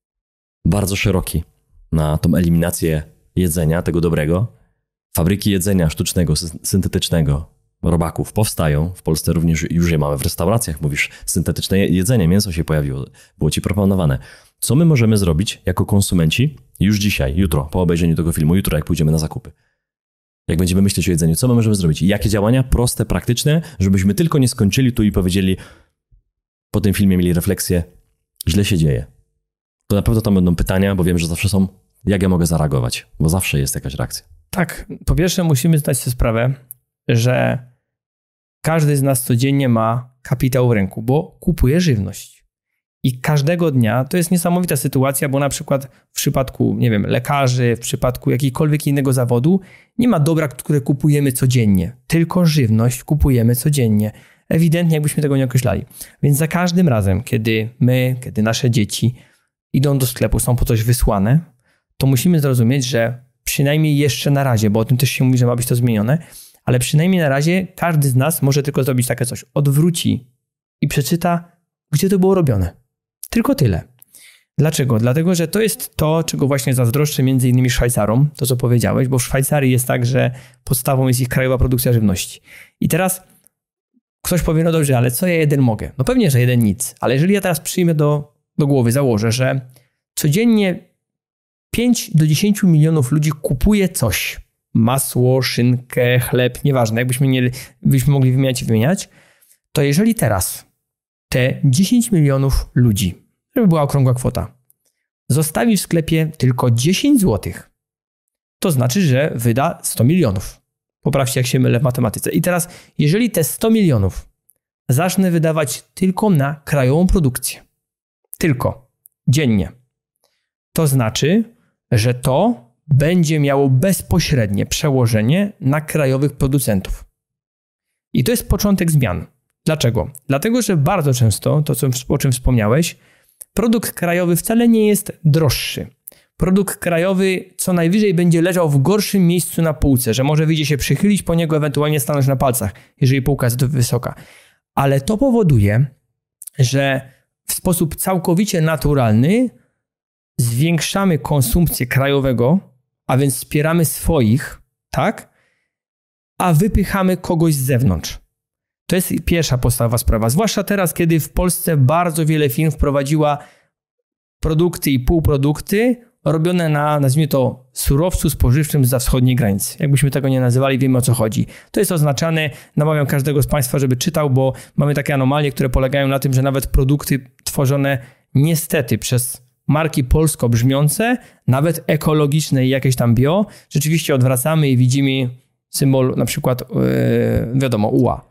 bardzo szeroki na tą eliminację jedzenia, tego dobrego. Fabryki jedzenia sztucznego, syntetycznego, robaków powstają. W Polsce również już je mamy w restauracjach. Mówisz, syntetyczne jedzenie, mięso się pojawiło, było ci proponowane. Co my możemy zrobić jako konsumenci już dzisiaj, jutro, po obejrzeniu tego filmu, jutro jak pójdziemy na zakupy? Jak będziemy myśleć o jedzeniu, co my możemy zrobić? I jakie działania proste, praktyczne, żebyśmy tylko nie skończyli tu i powiedzieli, po tym filmie mieli refleksję, źle się dzieje. To na pewno tam będą pytania, bo wiem, że zawsze są, jak ja mogę zareagować, bo zawsze jest jakaś reakcja. Tak, po pierwsze musimy zdać sobie sprawę, że każdy z nas codziennie ma kapitał w ręku, bo kupuje żywność. I każdego dnia to jest niesamowita sytuacja, bo na przykład w przypadku, nie wiem, lekarzy, w przypadku jakiegokolwiek innego zawodu nie ma dobra, które kupujemy codziennie. Tylko żywność kupujemy codziennie. Ewidentnie jakbyśmy tego nie określali. Więc za każdym razem, kiedy my, kiedy nasze dzieci idą do sklepu, są po coś wysłane, to musimy zrozumieć, że przynajmniej jeszcze na razie, bo o tym też się mówi, że ma być to zmienione, ale przynajmniej na razie każdy z nas może tylko zrobić takie coś. Odwróci i przeczyta, gdzie to było robione. Tylko tyle. Dlaczego? Dlatego, że to jest to, czego właśnie zazdroszczę między innymi Szwajcarom, to co powiedziałeś, bo w Szwajcarii jest tak, że podstawą jest ich krajowa produkcja żywności. I teraz ktoś powie, no dobrze, ale co ja jeden mogę? No pewnie, że jeden nic, ale jeżeli ja teraz przyjmę do, do głowy, założę, że codziennie pięć do dziesięciu milionów ludzi kupuje coś, masło, szynkę, chleb, nieważne, jakbyśmy nie, byśmy mogli wymieniać i wymieniać, to jeżeli teraz te dziesięć milionów ludzi, żeby była okrągła kwota, zostawi w sklepie tylko dziesięć złotych, to znaczy, że wyda sto milionów. Poprawcie, jak się mylę w matematyce. I teraz, jeżeli te sto milionów zacznę wydawać tylko na krajową produkcję, tylko dziennie, to znaczy, że to będzie miało bezpośrednie przełożenie na krajowych producentów. I to jest początek zmian. Dlaczego? Dlatego, że bardzo często, to co, o czym wspomniałeś, produkt krajowy wcale nie jest droższy. Produkt krajowy co najwyżej będzie leżał w gorszym miejscu na półce, że może wyjdzie się przychylić po niego, ewentualnie stanąć na palcach, jeżeli półka jest wysoka. Ale to powoduje, że w sposób całkowicie naturalny zwiększamy konsumpcję krajowego, a więc wspieramy swoich, tak? A wypychamy kogoś z zewnątrz. To jest pierwsza podstawowa sprawa. Zwłaszcza teraz, kiedy w Polsce bardzo wiele firm wprowadziła produkty i półprodukty robione na, nazwijmy to, surowcu spożywczym zza wschodniej granicy. Jakbyśmy tego nie nazywali, wiemy o co chodzi. To jest oznaczane, namawiam każdego z Państwa, żeby czytał, bo mamy takie anomalie, które polegają na tym, że nawet produkty tworzone niestety przez marki polsko brzmiące, nawet ekologiczne i jakieś tam bio, rzeczywiście odwracamy i widzimy symbol na przykład, yy, wiadomo, U A.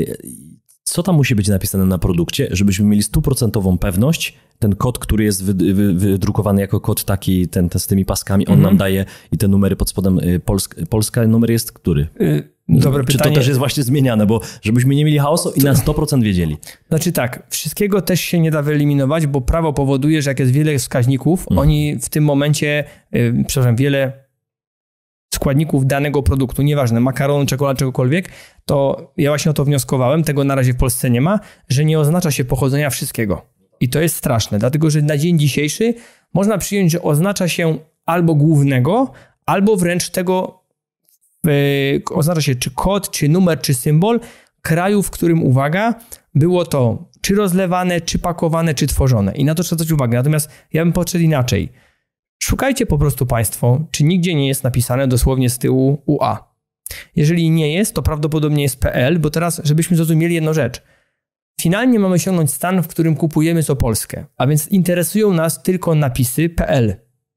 Co tam musi być napisane na produkcie, żebyśmy mieli stuprocentową pewność, ten kod, który jest wy, wy, wydrukowany jako kod taki, ten, ten z tymi paskami, on mm-hmm. nam daje i te numery pod spodem, Polsk, Polska numer jest który? Yy, dobre Czy pytanie. to też jest właśnie zmieniane, bo żebyśmy nie mieli chaosu i na sto procent wiedzieli. Znaczy tak, wszystkiego też się nie da wyeliminować, bo prawo powoduje, że jak jest wiele wskaźników, mm. oni w tym momencie, yy, przepraszam, wiele składników danego produktu, nieważne, makaronu, czekolady, czegokolwiek, to ja właśnie o to wnioskowałem, tego na razie w Polsce nie ma, że nie oznacza się pochodzenia wszystkiego. I to jest straszne, dlatego że na dzień dzisiejszy można przyjąć, że oznacza się albo głównego, albo wręcz tego, yy, oznacza się czy kod, czy numer, czy symbol kraju, w którym, uwaga, było to czy rozlewane, czy pakowane, czy tworzone. I na to trzeba zwrócić uwagę. Natomiast ja bym podszedł inaczej. Szukajcie po prostu Państwo, czy nigdzie nie jest napisane dosłownie z tyłu U A. Jeżeli nie jest, to prawdopodobnie jest P L, bo teraz, żebyśmy zrozumieli jedną rzecz. Finalnie mamy osiągnąć stan, w którym kupujemy co Polskę, a więc interesują nas tylko napisy P L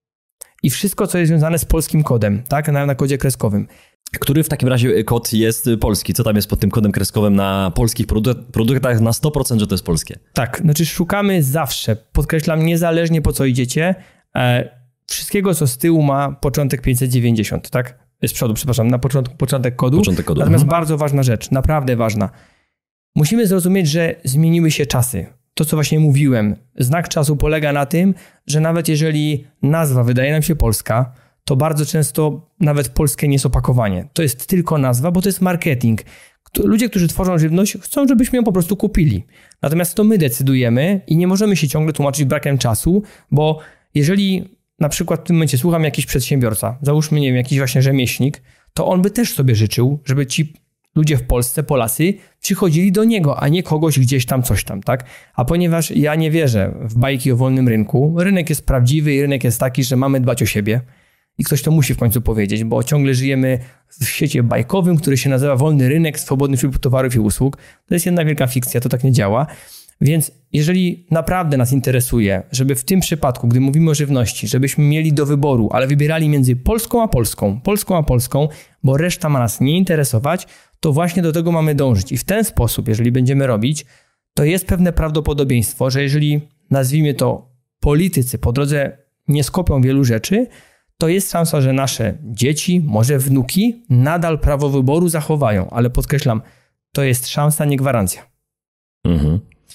i wszystko, co jest związane z polskim kodem, tak, na, na kodzie kreskowym. Który w takim razie kod jest polski? Co tam jest pod tym kodem kreskowym na polskich produ- produktach na sto procent, że to jest polskie? Tak, znaczy szukamy zawsze, podkreślam, niezależnie po co idziecie, e, wszystkiego, co z tyłu ma początek pięćset dziewięćdziesiąt, tak? Z przodu, przepraszam, na początku początek kodu. Początek kodu. Natomiast mhm. bardzo ważna rzecz, naprawdę ważna. Musimy zrozumieć, że zmieniły się czasy. To, co właśnie mówiłem. Znak czasu polega na tym, że nawet jeżeli nazwa wydaje nam się polska, to bardzo często nawet polskie nie jest opakowanie. To jest tylko nazwa, bo to jest marketing. Ludzie, którzy tworzą żywność, chcą, żebyśmy ją po prostu kupili. Natomiast to my decydujemy i nie możemy się ciągle tłumaczyć brakiem czasu, bo jeżeli na przykład w tym momencie słucham jakiś przedsiębiorca, załóżmy, nie wiem, jakiś właśnie rzemieślnik, to on by też sobie życzył, żeby ci ludzie w Polsce, Polacy, przychodzili do niego, a nie kogoś gdzieś tam, coś tam, tak? A ponieważ ja nie wierzę w bajki o wolnym rynku, rynek jest prawdziwy i rynek jest taki, że mamy dbać o siebie i ktoś to musi w końcu powiedzieć, bo ciągle żyjemy w świecie bajkowym, który się nazywa wolny rynek, swobodny wśród towarów i usług. To jest jedna wielka fikcja, to tak nie działa. Więc jeżeli naprawdę nas interesuje, żeby w tym przypadku, gdy mówimy o żywności, żebyśmy mieli do wyboru, ale wybierali między Polską a Polską, Polską a Polską, bo reszta ma nas nie interesować, to właśnie do tego mamy dążyć. I w ten sposób, jeżeli będziemy robić, to jest pewne prawdopodobieństwo, że jeżeli, nazwijmy to, politycy po drodze nie skopią wielu rzeczy, to jest szansa, że nasze dzieci, może wnuki, nadal prawo wyboru zachowają. Ale podkreślam, to jest szansa, nie gwarancja. Mhm.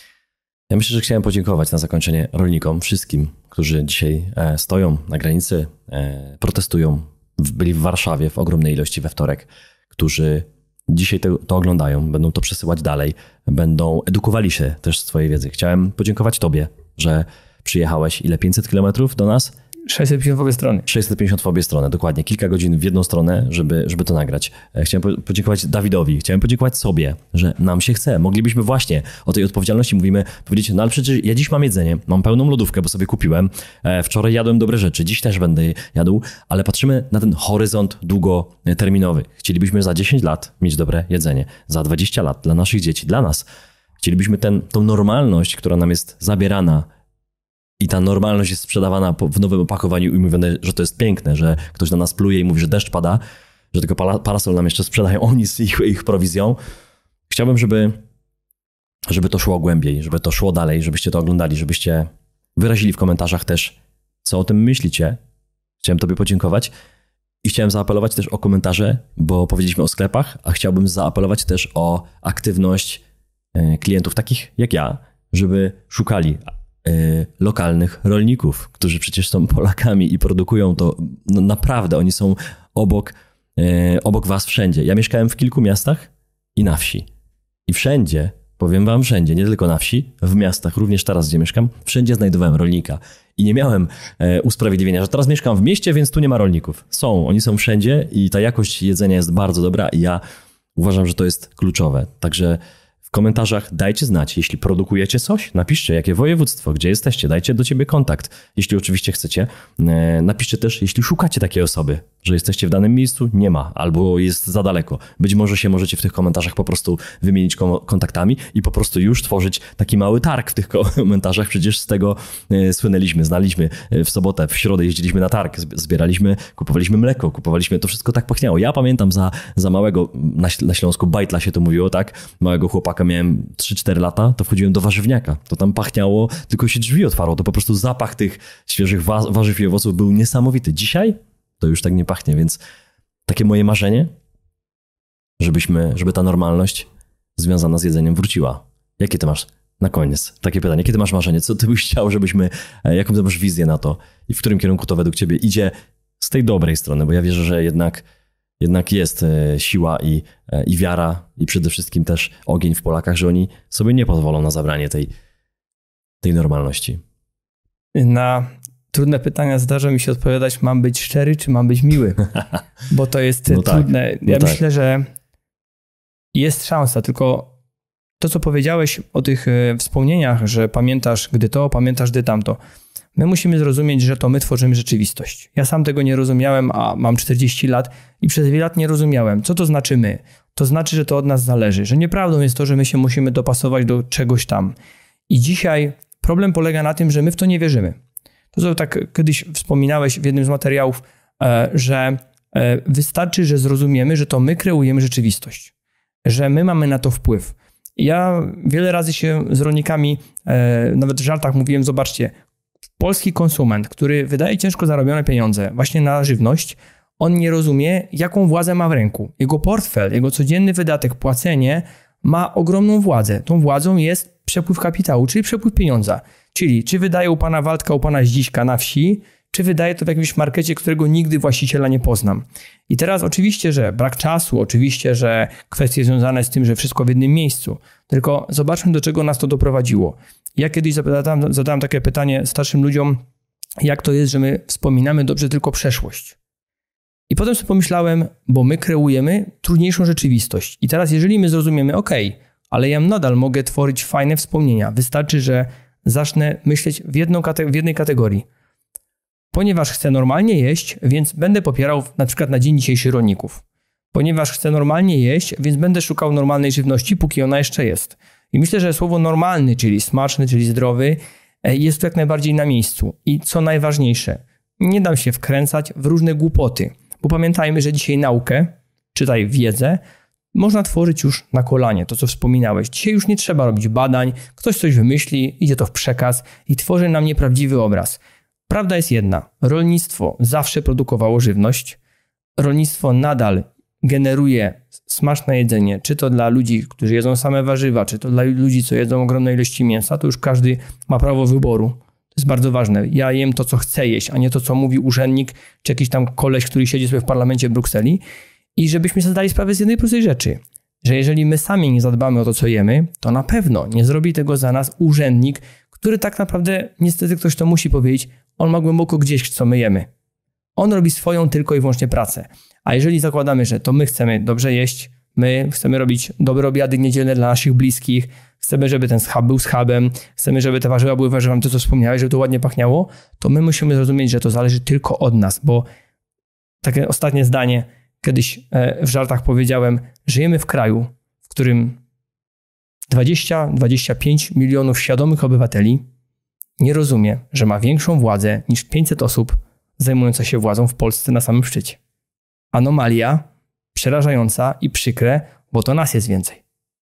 Ja myślę, że chciałem podziękować na zakończenie rolnikom, wszystkim, którzy dzisiaj stoją na granicy, protestują, byli w Warszawie w ogromnej ilości we wtorek, którzy dzisiaj to, to oglądają, będą to przesyłać dalej, będą edukowali się też z twojej wiedzy. Chciałem podziękować tobie, że przyjechałeś ile pięćset kilometrów do nas? sześćset pięćdziesiąt w obie strony. sześćset pięćdziesiąt w obie strony, dokładnie. Kilka godzin w jedną stronę, żeby, żeby to nagrać. Chciałem podziękować Dawidowi, chciałem podziękować sobie, że nam się chce. Moglibyśmy właśnie o tej odpowiedzialności mówimy, powiedzieć, no ale przecież ja dziś mam jedzenie, mam pełną lodówkę, bo sobie kupiłem. Wczoraj jadłem dobre rzeczy, dziś też będę jadł, ale patrzymy na ten horyzont długoterminowy. Chcielibyśmy za dziesięć lat mieć dobre jedzenie, za dwadzieścia lat dla naszych dzieci, dla nas. Chcielibyśmy ten, tą normalność, która nam jest zabierana, i ta normalność jest sprzedawana w nowym opakowaniu i mówione, że to jest piękne, że ktoś na nas pluje i mówi, że deszcz pada, że tylko parasol nam jeszcze sprzedają oni z ich, ich prowizją. Chciałbym, żeby, żeby to szło głębiej, żeby to szło dalej, żebyście to oglądali, żebyście wyrazili w komentarzach też, co o tym myślicie. Chciałem tobie podziękować i chciałem zaapelować też o komentarze, bo powiedzieliśmy o sklepach, a chciałbym zaapelować też o aktywność klientów takich jak ja, żeby szukali lokalnych rolników, którzy przecież są Polakami i produkują to, no naprawdę, oni są obok, obok was wszędzie. Ja mieszkałem w kilku miastach i na wsi. I wszędzie, powiem wam wszędzie, nie tylko na wsi, w miastach, również teraz, gdzie mieszkam, wszędzie znajdowałem rolnika. I nie miałem e, usprawiedliwienia, że teraz mieszkam w mieście, więc tu nie ma rolników. Są, oni są wszędzie i ta jakość jedzenia jest bardzo dobra i ja uważam, że to jest kluczowe. Także w komentarzach dajcie znać, jeśli produkujecie coś, napiszcie jakie województwo, gdzie jesteście, dajcie do ciebie kontakt, jeśli oczywiście chcecie. E, napiszcie też, jeśli szukacie takiej osoby, że jesteście w danym miejscu, nie ma, albo jest za daleko. Być może się możecie w tych komentarzach po prostu wymienić kontaktami i po prostu już tworzyć taki mały targ w tych komentarzach. Przecież z tego e, słynęliśmy, znaliśmy w sobotę, w środę jeździliśmy na targ, zbieraliśmy, kupowaliśmy mleko, kupowaliśmy, to wszystko tak pachniało. Ja pamiętam za, za małego, na, na Śląsku bajtla się to mówiło, tak? Małego chłopaka miałem trzy cztery lata, to wchodziłem do warzywniaka. To tam pachniało, tylko się drzwi otwarło. To po prostu zapach tych świeżych wa- warzyw i owoców był niesamowity. Dzisiaj to już tak nie pachnie, więc takie moje marzenie, żebyśmy, żeby ta normalność związana z jedzeniem wróciła. Jakie ty masz na koniec takie pytanie? Jakie ty masz marzenie? Co ty byś chciał, żebyśmy, jaką ty masz wizję na to i w którym kierunku to według ciebie idzie z tej dobrej strony? Bo ja wierzę, że jednak Jednak jest siła i, i wiara i przede wszystkim też ogień w Polakach, że oni sobie nie pozwolą na zabranie tej, tej normalności. Na trudne pytania zdarza mi się odpowiadać, mam być szczery czy mam być miły? Bo to jest no trudne. Tak, no ja tak. myślę, że jest szansa, tylko to, co powiedziałeś o tych wspomnieniach, że pamiętasz gdy to, pamiętasz gdy tamto. My musimy zrozumieć, że to my tworzymy rzeczywistość. Ja sam tego nie rozumiałem, a mam czterdzieści lat i przez wiele lat nie rozumiałem. Co to znaczy my? To znaczy, że to od nas zależy, że nieprawdą jest to, że my się musimy dopasować do czegoś tam. I dzisiaj problem polega na tym, że my w to nie wierzymy. To, co tak kiedyś wspominałeś w jednym z materiałów, że wystarczy, że zrozumiemy, że to my kreujemy rzeczywistość, że my mamy na to wpływ. Ja wiele razy się z rolnikami, nawet w żartach mówiłem, zobaczcie, polski konsument, który wydaje ciężko zarobione pieniądze właśnie na żywność, on nie rozumie, jaką władzę ma w ręku. Jego portfel, jego codzienny wydatek, płacenie ma ogromną władzę. Tą władzą jest przepływ kapitału, czyli przepływ pieniądza. Czyli czy wydaje u pana Waldka, u pana Zdziśka na wsi, czy wydaje to w jakimś markecie, którego nigdy właściciela nie poznam. I teraz oczywiście, że brak czasu, oczywiście, że kwestie związane z tym, że wszystko w jednym miejscu. Tylko zobaczmy, do czego nas to doprowadziło. Ja kiedyś zadałem, zadałem takie pytanie starszym ludziom, jak to jest, że my wspominamy dobrze tylko przeszłość. I potem sobie pomyślałem, bo my kreujemy trudniejszą rzeczywistość. I teraz jeżeli my zrozumiemy, ok, ale ja nadal mogę tworzyć fajne wspomnienia. Wystarczy, że zacznę myśleć w, jedną, w jednej kategorii. Ponieważ chcę normalnie jeść, więc będę popierał na przykład na dzień dzisiejszy rolników. Ponieważ chcę normalnie jeść, więc będę szukał normalnej żywności, póki ona jeszcze jest. I myślę, że słowo normalny, czyli smaczny, czyli zdrowy, jest tu jak najbardziej na miejscu. I co najważniejsze, nie dam się wkręcać w różne głupoty. Bo pamiętajmy, że dzisiaj naukę, czytaj wiedzę, można tworzyć już na kolanie, to co wspominałeś. Dzisiaj już nie trzeba robić badań, ktoś coś wymyśli, idzie to w przekaz i tworzy nam nieprawdziwy obraz. Prawda jest jedna, rolnictwo zawsze produkowało żywność, rolnictwo nadal generuje smaczne jedzenie, czy to dla ludzi, którzy jedzą same warzywa, czy to dla ludzi, co jedzą ogromne ilości mięsa, to już każdy ma prawo wyboru. To jest bardzo ważne. Ja jem to, co chcę jeść, a nie to, co mówi urzędnik, czy jakiś tam koleś, który siedzi sobie w parlamencie w Brukseli. I żebyśmy sobie zdali sprawę z jednej prostej rzeczy, że jeżeli my sami nie zadbamy o to, co jemy, to na pewno nie zrobi tego za nas urzędnik, który tak naprawdę, niestety ktoś to musi powiedzieć, on ma głęboko gdzieś, co my jemy. On robi swoją tylko i wyłącznie pracę. A jeżeli zakładamy, że to my chcemy dobrze jeść, my chcemy robić dobre obiady niedzielne dla naszych bliskich, chcemy, żeby ten schab był schabem, chcemy, żeby te warzywa były warzywami, to co wspomniałeś, żeby to ładnie pachniało, to my musimy zrozumieć, że to zależy tylko od nas, bo takie ostatnie zdanie, kiedyś w żartach powiedziałem, żyjemy w kraju, w którym dwadzieścia do dwudziestu pięciu milionów świadomych obywateli nie rozumie, że ma większą władzę niż pięćset osób zajmujących się władzą w Polsce na samym szczycie. Anomalia, przerażająca i przykre, bo to nas jest więcej.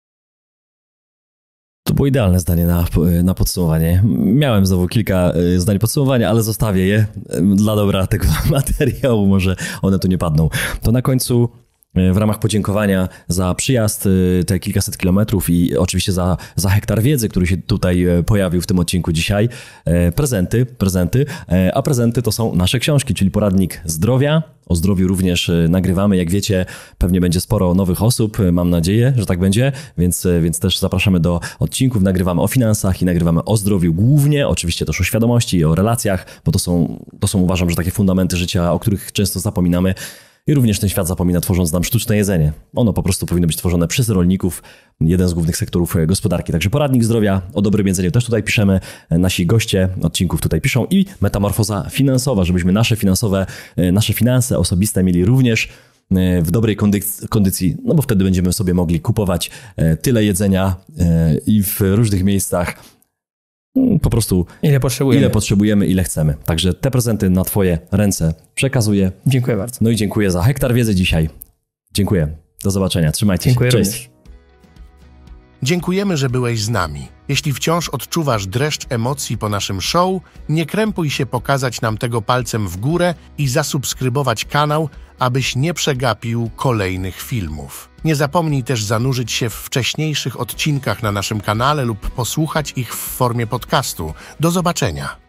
To było idealne zdanie na, na podsumowanie. Miałem znowu kilka zdań podsumowania, ale zostawię je dla dobra tego materiału, może one tu nie padną. To na końcu w ramach podziękowania za przyjazd, te kilkaset kilometrów i oczywiście za, za hektar wiedzy, który się tutaj pojawił w tym odcinku dzisiaj. Prezenty, prezenty, a prezenty to są nasze książki, czyli poradnik zdrowia. O zdrowiu również nagrywamy. Jak wiecie, pewnie będzie sporo nowych osób. Mam nadzieję, że tak będzie, więc, więc też zapraszamy do odcinków. Nagrywamy o finansach i nagrywamy o zdrowiu głównie. Oczywiście też o świadomości i o relacjach, bo to są, to są uważam, że takie fundamenty życia, o których często zapominamy. I również ten świat zapomina, tworząc nam sztuczne jedzenie. Ono po prostu powinno być tworzone przez rolników, jeden z głównych sektorów gospodarki. Także poradnik zdrowia, o dobrym jedzeniu też tutaj piszemy, nasi goście odcinków tutaj piszą i metamorfoza finansowa, żebyśmy nasze finansowe, nasze finanse osobiste mieli również w dobrej kondycji, kondycji, no bo wtedy będziemy sobie mogli kupować tyle jedzenia i w różnych miejscach, po prostu ile potrzebujemy. ile potrzebujemy, ile chcemy. Także te prezenty na twoje ręce przekazuję. Dziękuję bardzo. No i dziękuję za hektar wiedzy dzisiaj. Dziękuję. Do zobaczenia. Trzymajcie Dziękuję się. Cześć. Również. Dziękujemy, że byłeś z nami. Jeśli wciąż odczuwasz dreszcz emocji po naszym show, nie krępuj się pokazać nam tego palcem w górę i zasubskrybować kanał, abyś nie przegapił kolejnych filmów. Nie zapomnij też zanurzyć się w wcześniejszych odcinkach na naszym kanale lub posłuchać ich w formie podcastu. Do zobaczenia!